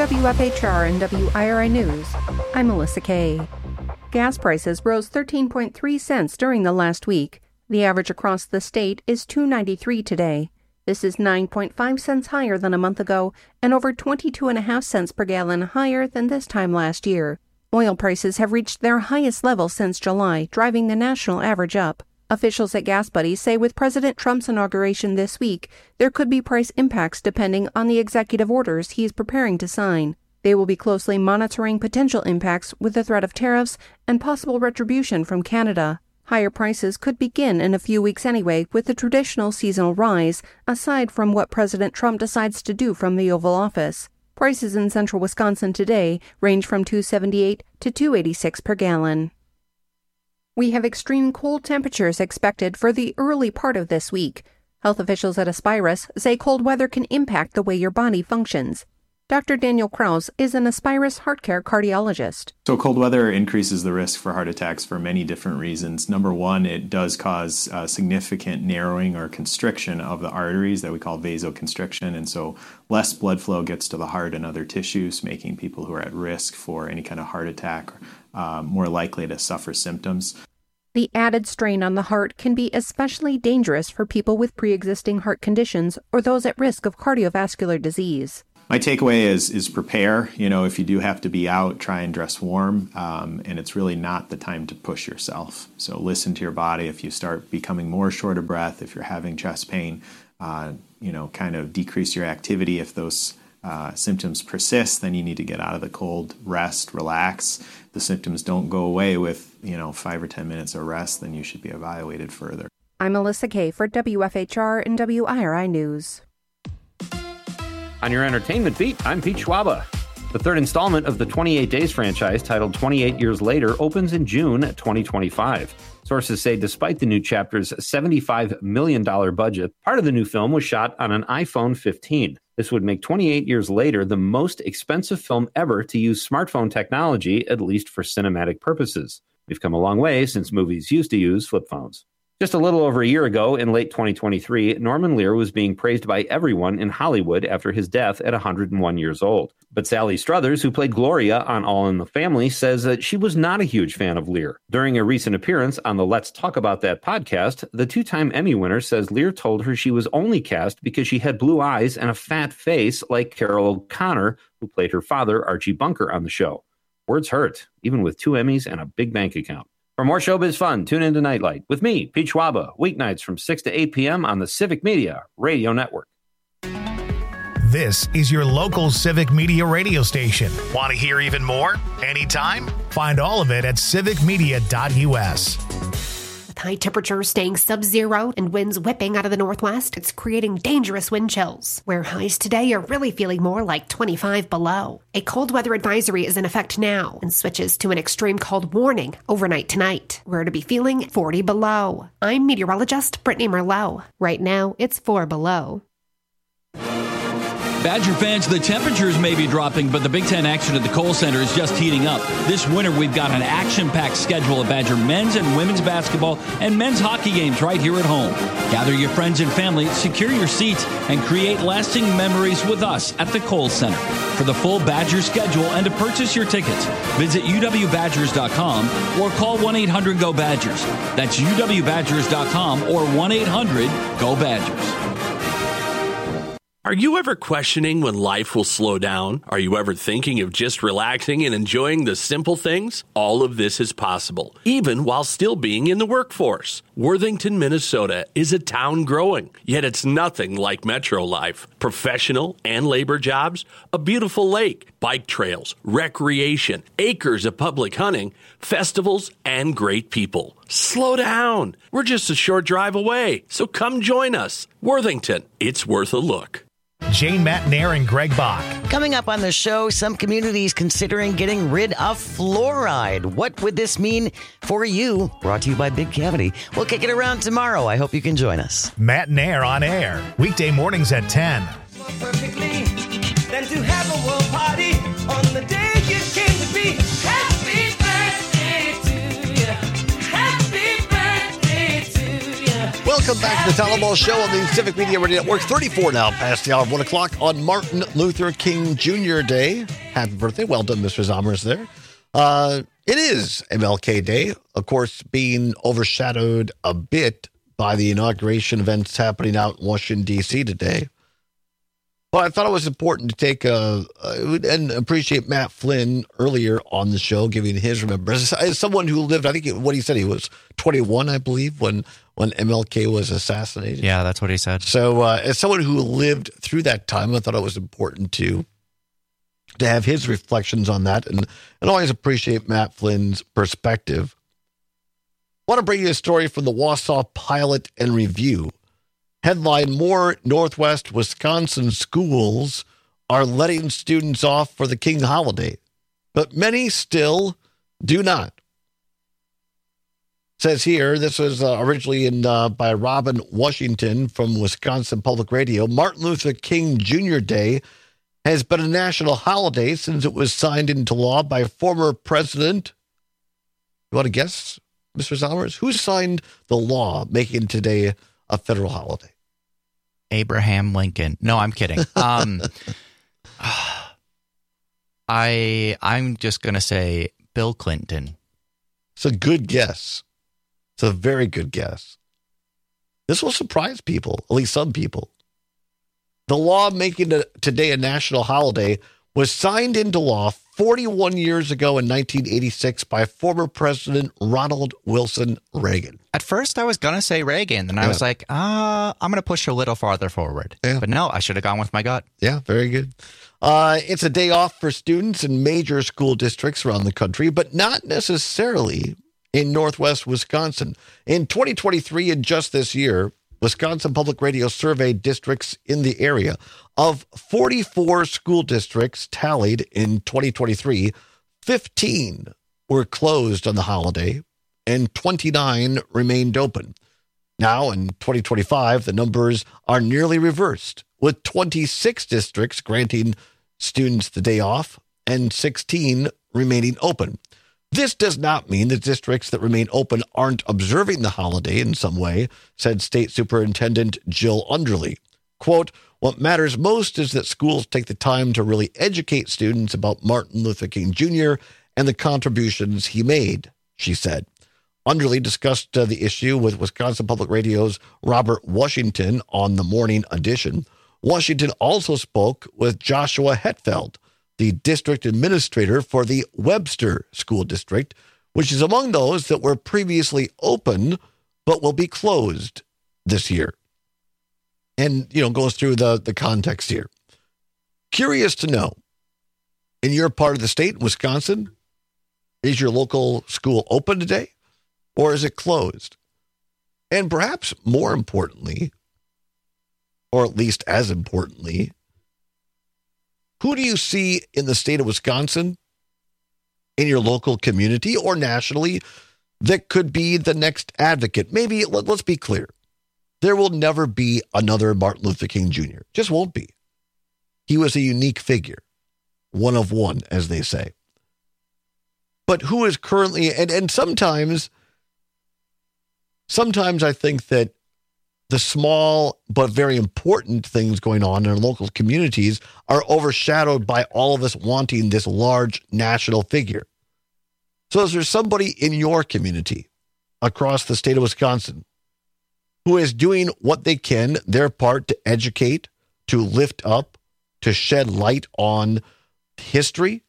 W F H R and W I R I News, I'm Melissa Kay. Gas prices rose thirteen point three cents during the last week. The average across the state is two dollars and ninety-three cents today. This is nine point five cents higher than a month ago and over twenty-two point five cents per gallon higher than this time last year. Oil prices have reached their highest level since July, driving the national average up. Officials at Gas Buddy say with President Trump's inauguration this week, there could be price impacts depending on the executive orders he is preparing to sign. They will be closely monitoring potential impacts with the threat of tariffs and possible retribution from Canada. Higher prices could begin in a few weeks anyway with the traditional seasonal rise, aside from what President Trump decides to do from the Oval Office. Prices in central Wisconsin today range from two dollars and seventy-eight cents to two dollars and eighty-six cents per gallon. We have extreme cold temperatures expected for the early part of this week. Health officials at Aspirus say cold weather can impact the way your body functions. Doctor Daniel Kraus is an Aspirus heart care cardiologist. So cold weather increases the risk for heart attacks for many different reasons. Number one, it does cause uh, significant narrowing or constriction of the arteries that we call vasoconstriction, and so less blood flow gets to the heart and other tissues, making people who are at risk for any kind of heart attack uh, more likely to suffer symptoms. The added strain on the heart can be especially dangerous for people with pre-existing heart conditions or those at risk of cardiovascular disease. My takeaway is is prepare. You know, if you do have to be out, try and dress warm, um, and it's really not the time to push yourself. So listen to your body. If you start becoming more short of breath, if you're having chest pain, uh, you know, kind of decrease your activity. If those uh, symptoms persist, then you need to get out of the cold, rest, relax. If the symptoms don't go away with, you know, five or ten minutes of rest, then you should be evaluated further. I'm Melissa Kay for W F H R and W I R I News. On your entertainment beat, I'm Pete Schwaba. The third installment of the twenty-eight Days franchise, titled twenty-eight Years Later, opens in June twenty twenty-five. Sources say despite the new chapter's seventy-five million dollars budget, part of the new film was shot on an iPhone fifteen. This would make twenty-eight Years Later the most expensive film ever to use smartphone technology, at least for cinematic purposes. We've come a long way since movies used to use flip phones. Just a little over a year ago, in late twenty twenty-three, Norman Lear was being praised by everyone in Hollywood after his death at one hundred one years old. But Sally Struthers, who played Gloria on All in the Family, says that she was not a huge fan of Lear. During a recent appearance on the Let's Talk About That podcast, the two-time Emmy winner says Lear told her she was only cast because she had blue eyes and a fat face like Carol O'Connor, who played her father, Archie Bunker, on the show. Words hurt, even with two Emmys and a big bank account. For more showbiz fun, tune into Nightlight with me, Pete Schwaba, weeknights from six to eight p.m. on the Civic Media Radio Network. This is your local Civic Media radio station. Want to hear even more? Anytime? Find all of it at civic media dot u s. With high temperatures staying sub-zero and winds whipping out of the northwest, it's creating dangerous wind chills, where highs today are really feeling more like twenty-five below. A cold weather advisory is in effect now and switches to an extreme cold warning overnight tonight. We're to be feeling forty below. I'm meteorologist Brittany Merlot. Right now, it's four below. Badger fans, the temperatures may be dropping, but the Big Ten action at the Kohl Center is just heating up. This winter, we've got an action-packed schedule of Badger men's and women's basketball and men's hockey games right here at home. Gather your friends and family, secure your seats, and create lasting memories with us at the Kohl Center. For the full Badger schedule and to purchase your tickets, visit u w badgers dot com or call one eight hundred go badgers. That's u w badgers dot com or one eight hundred go badgers. Are you ever questioning when life will slow down? Are you ever thinking of just relaxing and enjoying the simple things? All of this is possible, even while still being in the workforce. Worthington, Minnesota is a town growing, yet it's nothing like metro life. Professional and labor jobs, a beautiful lake, bike trails, recreation, acres of public hunting, festivals, and great people. Slow down. We're just a short drive away, so come join us. Worthington, it's worth a look. Jane Matnair and Greg Bach. Coming up on the show, some communities considering getting rid of fluoride. What would this mean for you? Brought to you by Big Cavity. We'll kick it around tomorrow. I hope you can join us. Matnair on air, weekday mornings at ten. Perfectly, than to have a world party on the day you came to be. Happy birthday to you. Happy birthday to you. Welcome Welcome back to the Town Hall Ball Show on the Civic Media Radio Network. thirty-four now past the hour of one o'clock on Martin Luther King Junior Day. Happy birthday. Well done, Mister Zommers there. Uh, it is M L K Day, of course, being overshadowed a bit by the inauguration events happening out in Washington, D C today. But I thought it was important to take a, uh, and appreciate Matt Flynn earlier on the show, giving his remembrance. As someone who lived, I think what he said, he was twenty-one, I believe, when, when M L K was assassinated. Yeah, that's what he said. So uh, as someone who lived through that time, I thought it was important to to have his reflections on that, and, and always appreciate Matt Flynn's perspective. I want to bring you a story from the Wausau Pilot and Review. Headline, more Northwest Wisconsin schools are letting students off for the King holiday, but many still do not. It says here, this was uh, originally in uh, by Robin Washington from Wisconsin Public Radio. Martin Luther King Junior Day has been a national holiday since it was signed into law by former President. You want to guess, Mister Zommers? Who signed the law making today a federal holiday? Abraham Lincoln. No, I'm kidding. Um, I I'm just gonna say Bill Clinton. It's a good guess. It's a very good guess. This will surprise people, at least some people. The law making it today a national holiday was signed into law forty-one years ago in nineteen eighty-six by former President Ronald Wilson Reagan. At first, I was going to say Reagan, and I Yeah. was like, uh, I'm going to push a little farther forward. Yeah. But no, I should have gone with my gut. Yeah, very good. Uh, it's a day off for students in major school districts around the country, but not necessarily in Northwest Wisconsin. In twenty twenty-three, and just this year, Wisconsin Public Radio surveyed districts in the area. Of forty-four school districts tallied in twenty twenty-three, fifteen were closed on the holiday and twenty-nine remained open. Now, in twenty twenty-five, the numbers are nearly reversed, with twenty-six districts granting students the day off and sixteen remaining open. This does not mean that districts that remain open aren't observing the holiday in some way, said State Superintendent Jill Underly. Quote, what matters most is that schools take the time to really educate students about Martin Luther King Junior and the contributions he made, she said. Underly discussed uh, the issue with Wisconsin Public Radio's Robert Washington on the morning edition. Washington also spoke with Joshua Hetfeld, the district administrator for the Webster School District, which is among those that were previously open but will be closed this year. And, you know, goes through the, the context here. Curious to know, in your part of the state, Wisconsin, is your local school open today or is it closed? And perhaps more importantly, or at least as importantly, who do you see in the state of Wisconsin, in your local community or nationally, that could be the next advocate? Maybe, let, let's be clear. There will never be another Martin Luther King Junior Just won't be. He was a unique figure. One of one, as they say. But who is currently, and, and sometimes, sometimes I think that the small but very important things going on in our local communities are overshadowed by all of us wanting this large national figure. So is there somebody in your community across the state of Wisconsin who is doing what they can, their part to educate, to lift up, to shed light on history,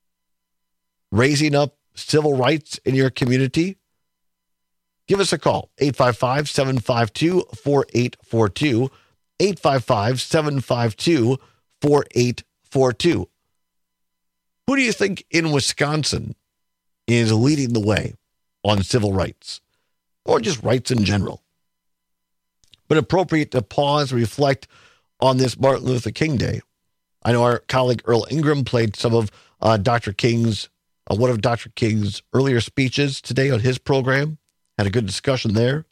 raising up civil rights in your community? Give us a call, eight five five, seven five two, four eight four two, eight five five, seven five two, four eight four two. Who do you think in Wisconsin is leading the way on civil rights, or just rights in general? But appropriate to pause, reflect on this Martin Luther King Day. I know our colleague Earl Ingram played some of uh, Doctor King's, uh, one of Doctor King's earlier speeches today on his program. Had a good discussion there.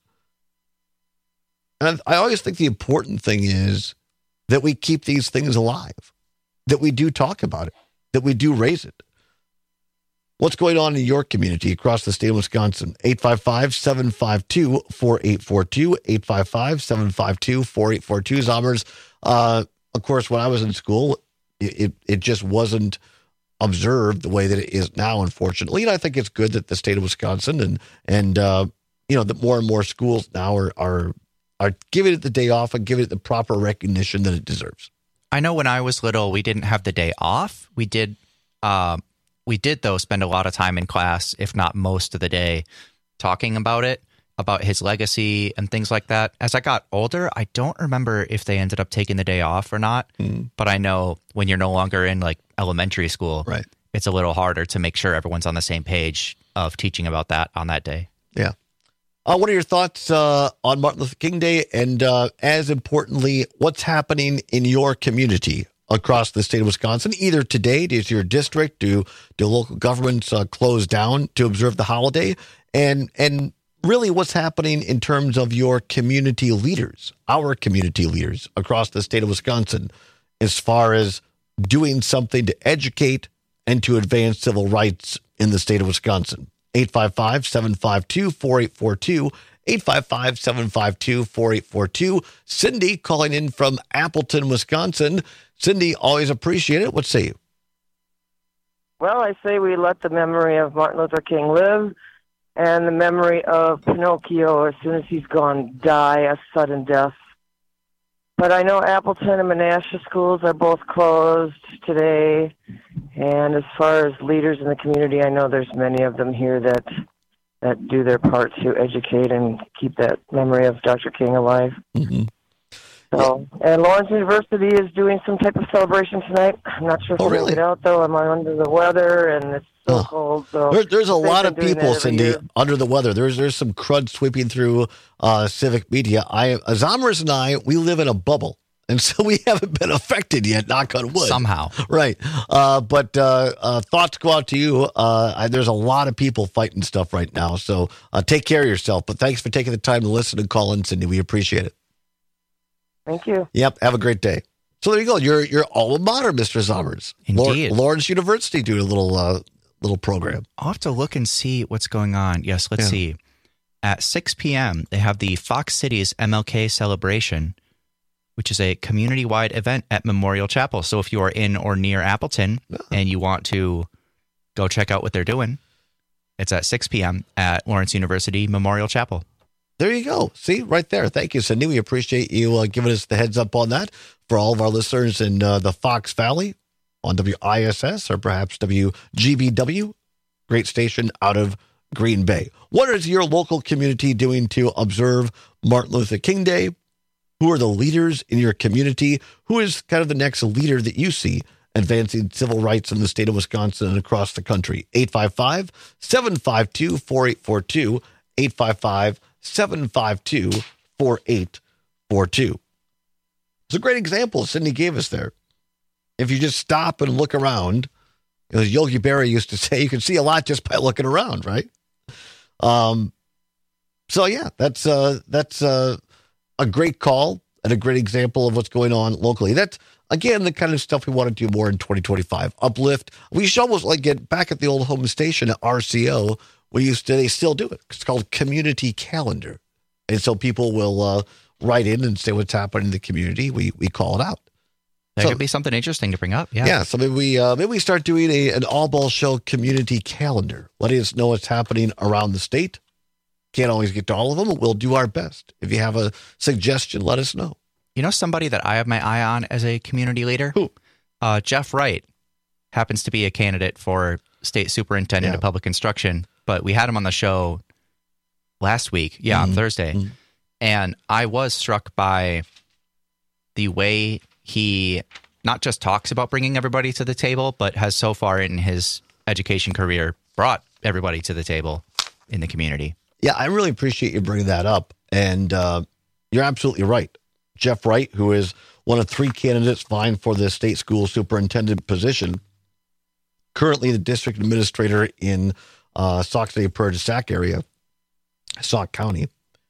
And I always think the important thing is that we keep these things alive, that we do talk about it, that we do raise it. What's going on in your community across the state of Wisconsin? eight five five, seven five two, four eight four two, eight five five, seven five two, four eight four two. Zombers, uh, of course, when I was in school, it, it, it just wasn't observed the way that it is now, unfortunately. And I think it's good that the state of Wisconsin and, and uh, you know, that more and more schools now are, are, are giving it the day off and giving it the proper recognition that it deserves. I know when I was little, we didn't have the day off. We did, uh, we did though spend a lot of time in class, if not most of the day, talking about it, about his legacy and things like that. As I got older, I don't remember if they ended up taking the day off or not. Mm. But I know when you're no longer in like elementary school, right, it's a little harder to make sure everyone's on the same page of teaching about that on that day. Yeah. Uh, what are your thoughts uh, on Martin Luther King Day? And uh, as importantly, what's happening in your community across the state of Wisconsin? Either today, does your district, do, do local governments uh, close down to observe the holiday? And and really what's happening in terms of your community leaders, our community leaders across the state of Wisconsin, as far as doing something to educate and to advance civil rights in the state of Wisconsin? eight five five, seven five two, four eight four two, eight five five, seven five two, four eight four two. Cindy calling in from Appleton, Wisconsin. Cindy, always appreciate it. What say you? Well, I say we let the memory of Martin Luther King live and the memory of Pinocchio, as soon as he's gone, die a sudden death. But I know Appleton and Menasha schools are both closed today. And as far as leaders in the community, I know there's many of them here that that do their part to educate and keep that memory of Doctor King alive. Mm-hmm. So, and Lawrence University is doing some type of celebration tonight. I'm not sure if oh, we'll really? get out, though. I'm under the weather, and it's so oh. cold. So there, there's a lot of people, Cindy, year. under the weather. There's there's some crud sweeping through uh, civic media. I, Zomers and I, we live in a bubble. And so we haven't been affected yet, knock on wood. Somehow. Right. Uh, but uh, uh, thoughts go out to you. Uh, I, there's a lot of people fighting stuff right now. So uh, take care of yourself. But thanks for taking the time to listen and call in, Cindy. We appreciate it. Thank you. Yep. Have a great day. So there you go. Your your alma mater, Mister Zommers. Indeed. Lawrence, Lawrence University doing a little, uh, little program. I'll have to look and see what's going on. Yes, let's yeah. see. At six p.m., they have the Fox Cities M L K celebration, which is a community-wide event at Memorial Chapel. So if you are in or near Appleton oh. and you want to go check out what they're doing, it's at six p.m. at Lawrence University Memorial Chapel. There you go. See, right there. Thank you, Cindy. We appreciate you uh, giving us the heads up on that. For all of our listeners in uh, the Fox Valley on W I S S or perhaps W G B W, great station out of Green Bay. What is your local community doing to observe Martin Luther King Day? Who are the leaders in your community? Who is kind of the next leader that you see advancing civil rights in the state of Wisconsin and across the country? eight five five, seven five two, four eight four two, eight five five, seven five two, four eight four two. It's a great example Cindy gave us there. If you just stop and look around, as Yogi Berra used to say, you can see a lot just by looking around, right? Um. So yeah, that's uh that's uh. a great call and a great example of what's going on locally. That's, again, the kind of stuff we want to do more in twenty twenty-five. Uplift. We should almost like get back at the old home station at R C O. We used to, they still do it. It's called Community Calendar. And so people will uh, write in and say what's happening in the community. We we call it out. That so, could be something interesting to bring up. Yeah. Yeah. So maybe we, uh, maybe we start doing a, an All Ball Show Community Calendar, letting us know what's happening around the state. Can't always get to all of them, but we'll do our best. If you have a suggestion, let us know. You know somebody that I have my eye on as a community leader? Who? Uh, Jeff Wright happens to be a candidate for state superintendent yeah. of public instruction, but we had him on the show last week, yeah, mm-hmm. on Thursday. Mm-hmm. And I was struck by the way he not just talks about bringing everybody to the table, but has so far in his education career brought everybody to the table in the community. Yeah, I really appreciate you bringing that up. And uh, you're absolutely right. Jeff Wright, who is one of three candidates vying for the state school superintendent position, currently the district administrator in uh, Sauk City, Prairie du Sac area, Sauk County.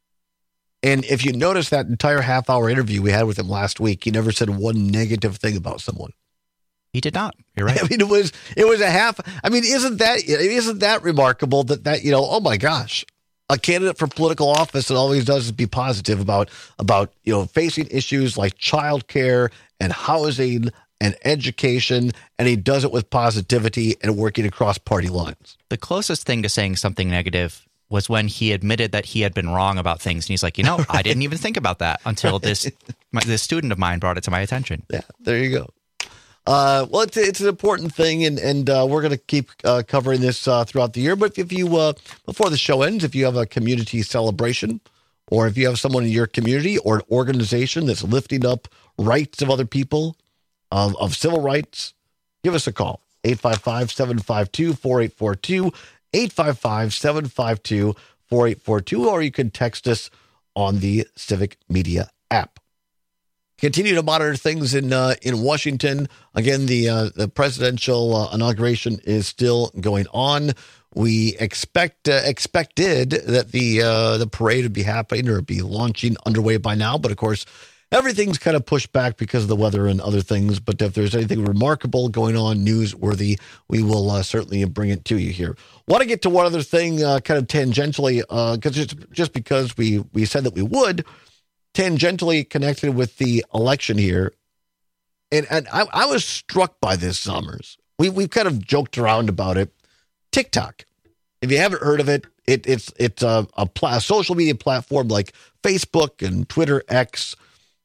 And if you notice that entire half-hour interview we had with him last week, he never said one negative thing about someone. He did not. You're right. I mean, it was it was a half. I mean, isn't that isn't that remarkable that that you know? Oh my gosh, a candidate for political office that always does is be positive about about you know facing issues like childcare and housing and education, and he does it with positivity and working across party lines. The closest thing to saying something negative was when he admitted that he had been wrong about things, and he's like, you know, I didn't even think about that until this my, this student of mine brought it to my attention. Yeah, there you go. Uh, well, it's, it's an important thing, and and uh, we're going to keep uh, covering this uh, throughout the year. But if you, uh, before the show ends, if you have a community celebration, or if you have someone in your community or an organization that's lifting up rights of other people, of, of civil rights, give us a call. eight five five, seven five two, four eight four two, eight five five, seven five two, four eight four two, or you can text us on the Civic Media app. Continue to monitor things in uh, in Washington. Again, the uh, the presidential uh, inauguration is still going on. We expect uh, expected that the uh, the parade would be happening or be launching underway by now, but of course, everything's kind of pushed back because of the weather and other things. But if there's anything remarkable going on, newsworthy, we will uh, certainly bring it to you here. Want to get to one other thing, uh, kind of tangentially, because uh, just just because we we said that we would. Tangentially connected with the election here. And and I, I was struck by this, Summers. We, we've kind of joked around about it. TikTok. If you haven't heard of it, it it's it's a, a, pla- a social media platform like Facebook and Twitter, X.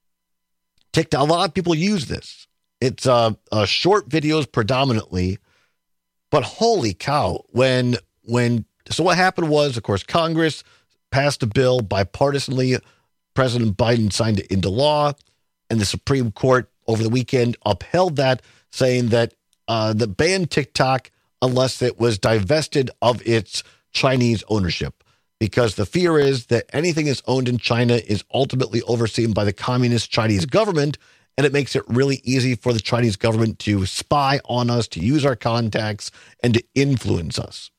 TikTok. A lot of people use this. It's uh, uh, short videos predominantly. But holy cow, when when so what happened was, of course, Congress passed a bill bipartisanly. President Biden signed it into law, and the Supreme Court over the weekend upheld that, saying that uh, the ban TikTok unless it was divested of its Chinese ownership, because the fear is that anything that's owned in China is ultimately overseen by the communist Chinese government, and it makes it really easy for the Chinese government to spy on us, to use our contacts, and to influence us.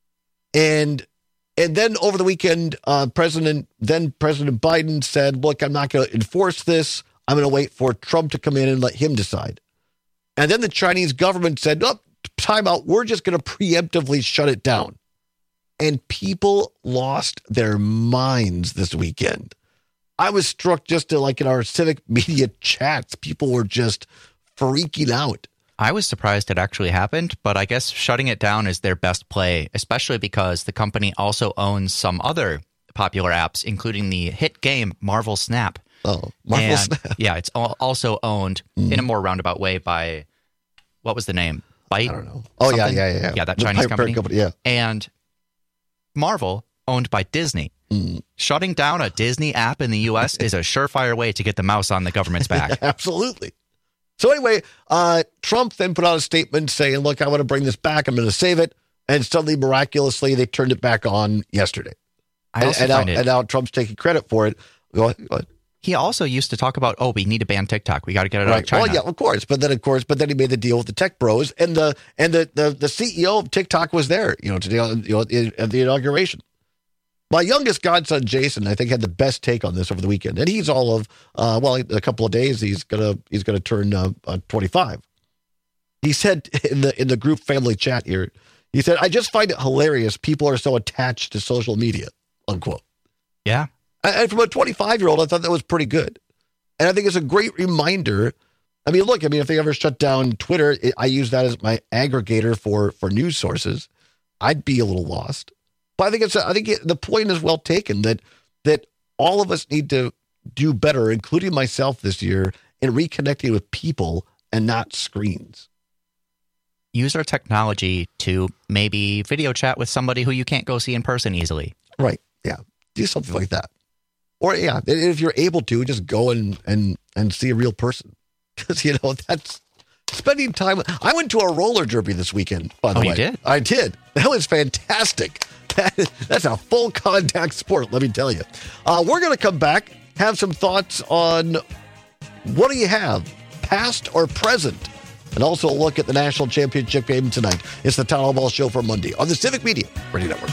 And And then over the weekend, uh, President then President Biden said, look, I'm not going to enforce this. I'm going to wait for Trump to come in and let him decide. And then the Chinese government said, oh, time out. We're just going to preemptively shut it down. And people lost their minds this weekend. I was struck just to like in our Civic Media chats, people were just freaking out. I was surprised it actually happened, but I guess shutting it down is their best play, especially because the company also owns some other popular apps, including the hit game Marvel Snap. Oh, Marvel and, Snap. Yeah, it's also owned mm. in a more roundabout way by, what was the name? Byte? I don't know. Oh, yeah, yeah, yeah. Yeah, that the Chinese company. company. Yeah. And Marvel, owned by Disney. Mm. Shutting down a Disney app in the U S is a surefire way to get the mouse on the government's back. Absolutely. So anyway, uh, Trump then put out a statement saying, look, I want to bring this back. I'm going to save it. And suddenly, miraculously, they turned it back on yesterday. I also and, and, find now, it, and now Trump's taking credit for it. Go ahead, go ahead. He also used to talk about, oh, we need to ban TikTok. We got to get it right. out of China. Well, yeah, of course. But then, of course, but then he made the deal with the tech bros. And the and the, the, the C E O of TikTok was there, you know, to the, you know, at the inauguration. My youngest godson, Jason, I think had the best take on this over the weekend, and he's all of uh, well, in a couple of days he's gonna he's gonna turn uh, uh, twenty-five. He said in the in the group family chat here, he said, "I just find it hilarious. People are so attached to social media." Unquote. Yeah, and from a twenty-five year old, I thought that was pretty good, and I think it's a great reminder. I mean, look, I mean, if they ever shut down Twitter, it, I use that as my aggregator for for news sources. I'd be a little lost. But I think it's. I think it, the point is well taken that that all of us need to do better, including myself this year, in reconnecting with people and not screens. Use our technology to maybe video chat with somebody who you can't go see in person easily. Right. Yeah. Do something like that. Or yeah, if you're able to, just go and and and see a real person, because you know that's spending time. I went to a roller derby this weekend. By the oh, way, you did? I did. That was fantastic. That, that's a full contact sport, let me tell you. Uh, we're going to come back, have some thoughts on what do you have, past or present, and also a look at the national championship game tonight. It's the Town Hall Ball Show for Monday on the Civic Media Radio Network.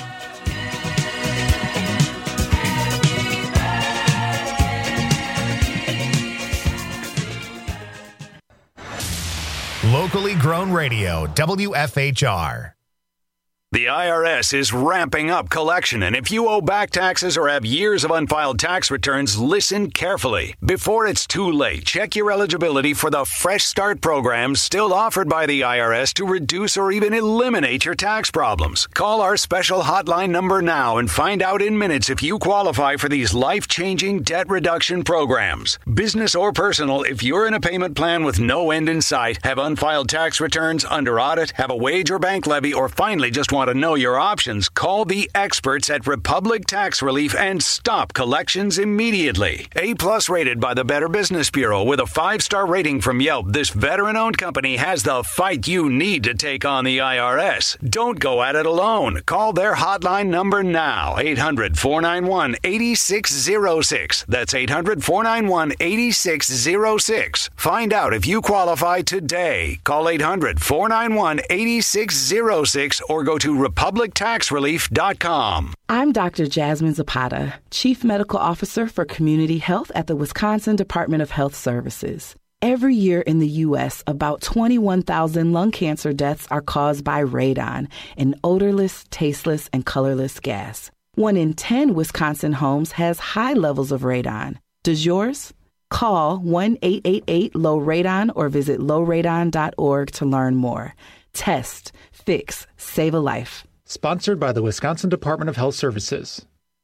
Locally grown radio, W F H R. The I R S is ramping up collection, and if you owe back taxes or have years of unfiled tax returns, listen carefully. Before it's too late, check your eligibility for the Fresh Start program still offered by the I R S to reduce or even eliminate your tax problems. Call our special hotline number now and find out in minutes if you qualify for these life-changing debt reduction programs. Business or personal, if you're in a payment plan with no end in sight, have unfiled tax returns, under audit, have a wage or bank levy, or finally just want to know your options, call the experts at Republic Tax Relief and stop collections immediately. A-plus rated by the Better Business Bureau with a five-star rating from Yelp, this veteran-owned company has the fight you need to take on the I R S. Don't go at it alone. Call their hotline number now, eight hundred, four nine one, eight six zero six. That's eight hundred, four nine one, eight six zero six. Find out if you qualify today. Call eight hundred, four nine one, eight six zero six or go to republic tax relief dot com. I'm Doctor Jasmine Zapata, Chief Medical Officer for Community Health at the Wisconsin Department of Health Services. Every year in the U S, about twenty-one thousand lung cancer deaths are caused by radon, an odorless, tasteless, and colorless gas. One in ten Wisconsin homes has high levels of radon. Does yours? Call one eight eight eight, low radon or visit low radon dot org to learn more. Test, fix, save a life. Sponsored by the Wisconsin Department of Health Services.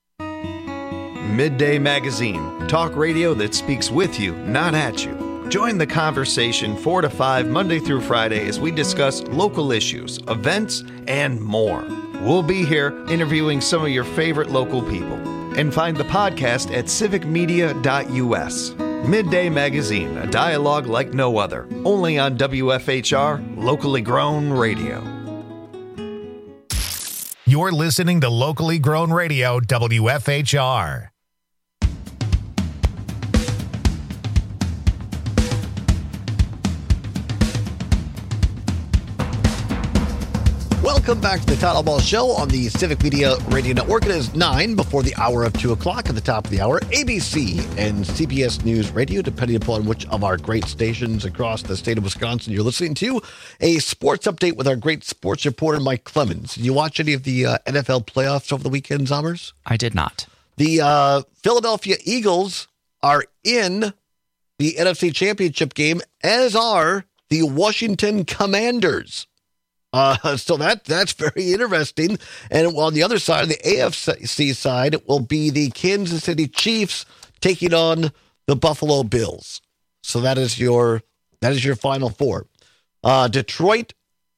Midday Magazine, talk radio that speaks with you, not at you. Join the conversation four to five Monday through Friday as we discuss local issues, events, and more. We'll be here interviewing some of your favorite local people. And find the podcast at civic media dot U S. Midday Magazine, a dialogue like no other. Only on W F H R, locally grown radio. You're listening to Locally Grown Radio, W F H R. Welcome back to the Todd Ball Show on the Civic Media Radio Network. It is nine before the hour of two o'clock. At the top of the hour, A B C and C B S News Radio, depending upon which of our great stations across the state of Wisconsin you're listening to. A sports update with our great sports reporter, Mike Clemens. Did you watch any of the uh, N F L playoffs over the weekend, Zommers? I did not. The uh, Philadelphia Eagles are in the N F C Championship game, as are the Washington Commanders. Uh, so that that's very interesting. And on the other side, the A F C side, it will be the Kansas City Chiefs taking on the Buffalo Bills. So that is your that is your final four. Uh, Detroit.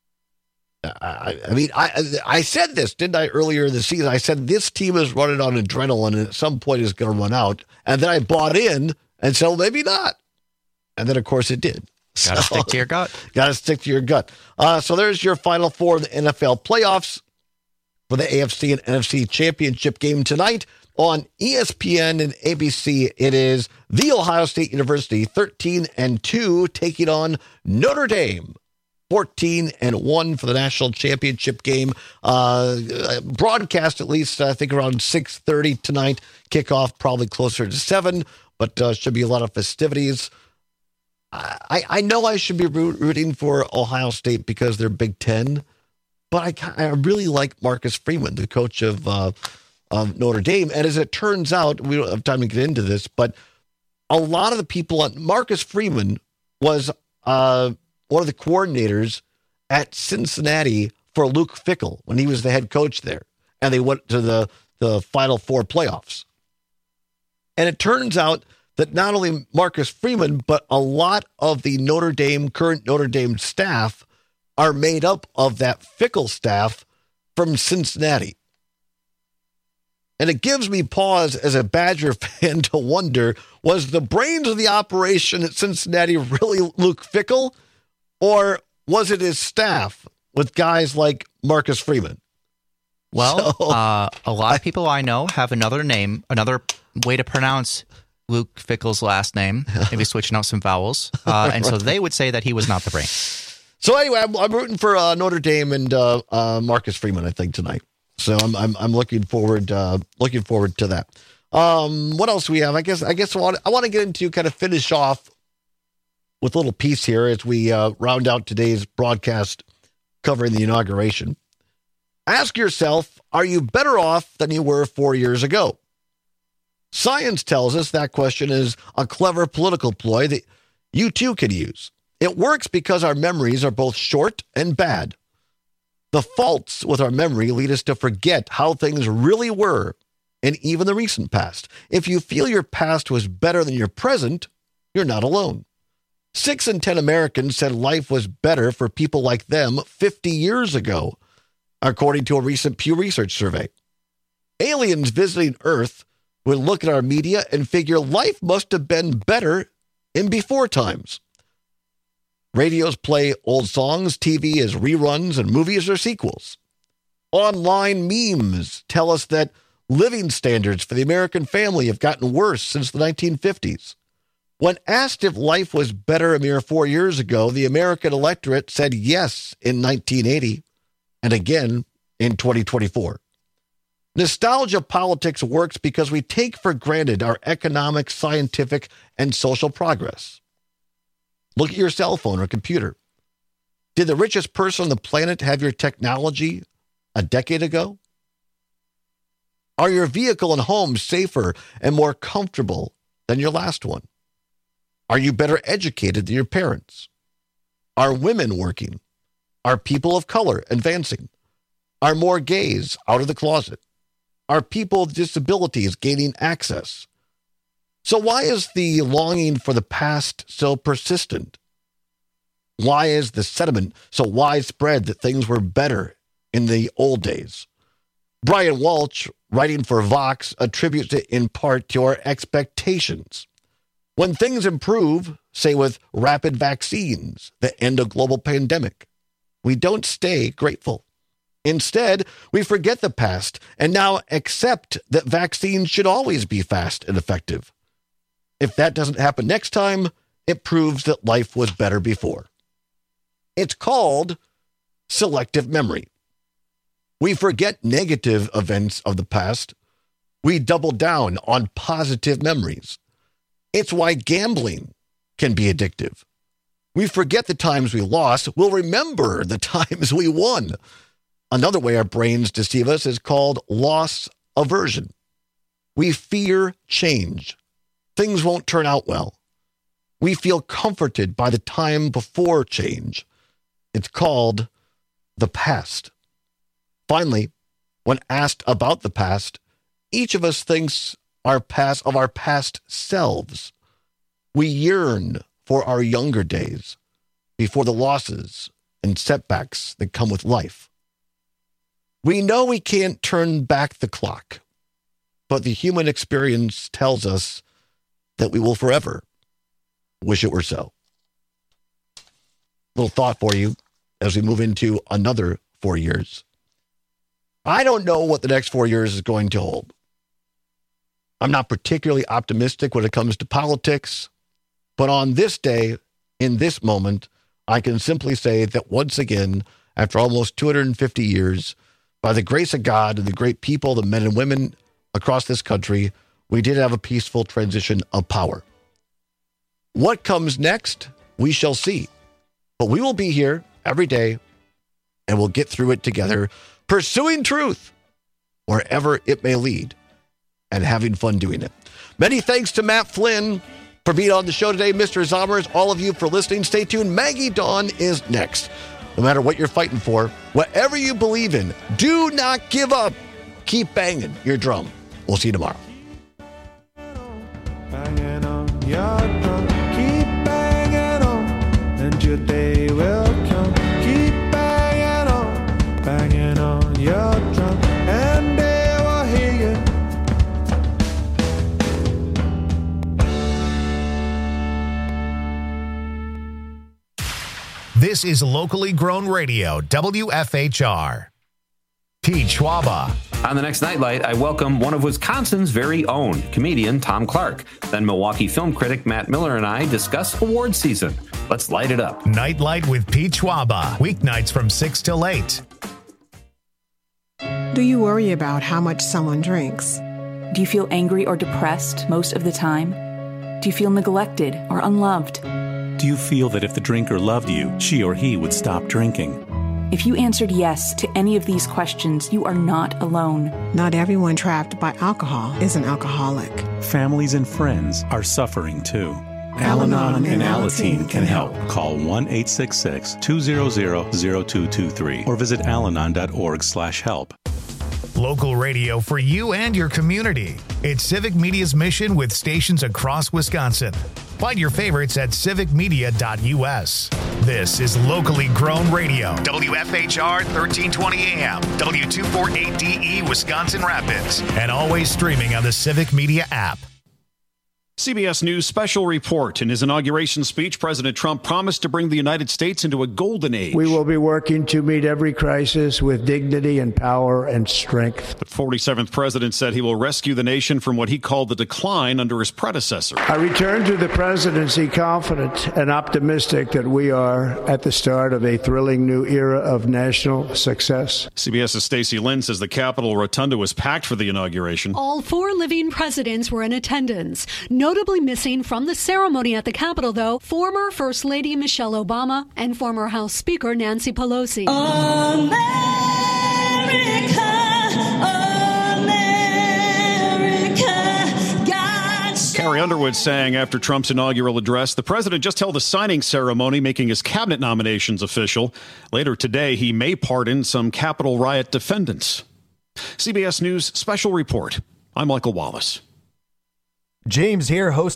I, I mean, I I said this, didn't I, earlier in the season? I said this team is running on adrenaline and at some point is going to run out. And then I bought in and said, well, maybe not. And then, of course, it did. Got to so, stick to your gut. Got to stick to your gut. Uh, so there's your final four in the N F L playoffs for the A F C and N F C championship game tonight on E S P N and A B C. It is The Ohio State University, thirteen and two, taking on Notre Dame, fourteen and one for the national championship game. Uh, broadcast at least, I think, around six thirty tonight. Kickoff probably closer to seven, but uh, should be a lot of festivities. I, I know I should be rooting for Ohio State because they're Big Ten, but I, I really like Marcus Freeman, the coach of, uh, of Notre Dame. And as it turns out, we don't have time to get into this, but a lot of the people on Marcus Freeman was uh, one of the coordinators at Cincinnati for Luke Fickell when he was the head coach there. And they went to the, the Final Four playoffs. And it turns out that not only Marcus Freeman, but a lot of the Notre Dame, current Notre Dame staff are made up of that Fickell staff from Cincinnati. And it gives me pause as a Badger fan to wonder, was the brains of the operation at Cincinnati really Luke Fickell, or was it his staff with guys like Marcus Freeman? Well, So, uh, a lot of people I know have another name, another way to pronounce Luke Fickell's last name, maybe switching out some vowels. Uh, and so they would say that he was not the brain. So anyway, I'm, I'm rooting for uh, Notre Dame and uh, uh, Marcus Freeman, I think, tonight. So I'm I'm, I'm looking forward uh, looking forward to that. Um, what else do we have? I guess I guess I want I want to get into kind of finish off with a little piece here as we uh, round out today's broadcast covering the inauguration. Ask yourself, are you better off than you were four years ago? Science tells us that question is a clever political ploy that you too can use. It works because our memories are both short and bad. The faults with our memory lead us to forget how things really were in even the recent past. If you feel your past was better than your present, you're not alone. Six in ten Americans said life was better for people like them fifty years ago, according to a recent Pew Research survey. Aliens visiting Earth would look at our media and figure life must have been better in before times. Radios play old songs, T V is reruns, and movies are sequels. Online memes tell us that living standards for the American family have gotten worse since the nineteen fifties. When asked if life was better a mere four years ago, the American electorate said yes in nineteen eighty and again in twenty twenty-four. Nostalgia politics works because we take for granted our economic, scientific, and social progress. Look at your cell phone or computer. Did the richest person on the planet have your technology a decade ago? Are your vehicle and home safer and more comfortable than your last one? Are you better educated than your parents? Are women working? Are people of color advancing? Are more gays out of the closet? Are people with disabilities gaining access? So why is the longing for the past so persistent? Why is the sentiment so widespread that things were better in the old days? Brian Walsh, writing for Vox, attributes it in part to our expectations. When things improve, say with rapid vaccines, the end of global pandemic, we don't stay grateful. Instead, we forget the past and now accept that vaccines should always be fast and effective. If that doesn't happen next time, it proves that life was better before. It's called selective memory. We forget negative events of the past. We double down on positive memories. It's why gambling can be addictive. We forget the times we lost. We'll remember the times we won. Another way our brains deceive us is called loss aversion. We fear change. Things won't turn out well. We feel comforted by the time before change. It's called the past. Finally, when asked about the past, each of us thinks our past of our past selves. We yearn for our younger days before the losses and setbacks that come with life. We know we can't turn back the clock, but the human experience tells us that we will forever wish it were so. Little thought for you as we move into another four years. I don't know what the next four years is going to hold. I'm not particularly optimistic when it comes to politics, but on this day, in this moment, I can simply say that once again, after almost two hundred fifty years, by the grace of God and the great people, the men and women across this country, we did have a peaceful transition of power. What comes next, we shall see. But we will be here every day, and we'll get through it together, pursuing truth wherever it may lead, and having fun doing it. Many thanks to Matt Flynn for being on the show today. Mister Zommers, all of you for listening. Stay tuned. Maggie Dawn is next. No matter what you're fighting for, whatever you believe in, do not give up. Keep banging your drum. We'll see you tomorrow. Banging on your drum, keep banging on, and your day will come. Keep banging on, banging on your drum, and they will hear you. This is locally grown radio, W F H R. Pete Schwaba. On the next Nightlight, I welcome one of Wisconsin's very own, comedian Tom Clark. Then Milwaukee film critic Matt Miller and I discuss award season. Let's light it up. Nightlight with Pete Schwaba. Weeknights from six till eight. Do you worry about how much someone drinks? Do you feel angry or depressed most of the time? Do you feel neglected or unloved? Do you feel that if the drinker loved you, she or he would stop drinking? If you answered yes to any of these questions, you are not alone. Not everyone trapped by alcohol is an alcoholic. Families and friends are suffering too. Al-Anon and Alateen can help. Call one eight six six, two zero zero, zero two two three or visit alanon dot org slash help. Local radio for you and your community. It's Civic Media's mission with stations across Wisconsin. Find your favorites at civic media dot u s. This is locally grown radio. W F H R thirteen twenty A M, W two forty-eight D E, Wisconsin Rapids, and always streaming on the Civic Media app. C B S News special report. In his inauguration speech, President Trump promised to bring the United States into a golden age. We will be working to meet every crisis with dignity and power and strength. The forty-seventh president said he will rescue the nation from what he called the decline under his predecessor. I return to the presidency confident and optimistic that we are at the start of a thrilling new era of national success. CBS's Stacey Lynn says the Capitol Rotunda was packed for the inauguration. All four living presidents were in attendance. Notably missing from the ceremony at the Capitol, though, former First Lady Michelle Obama and former House Speaker Nancy Pelosi. America, America, Carrie Underwood sang after Trump's inaugural address. The president just held a signing ceremony, making his cabinet nominations official. Later today, he may pardon some Capitol riot defendants. C B S News Special Report. I'm Michael Wallace. James here, host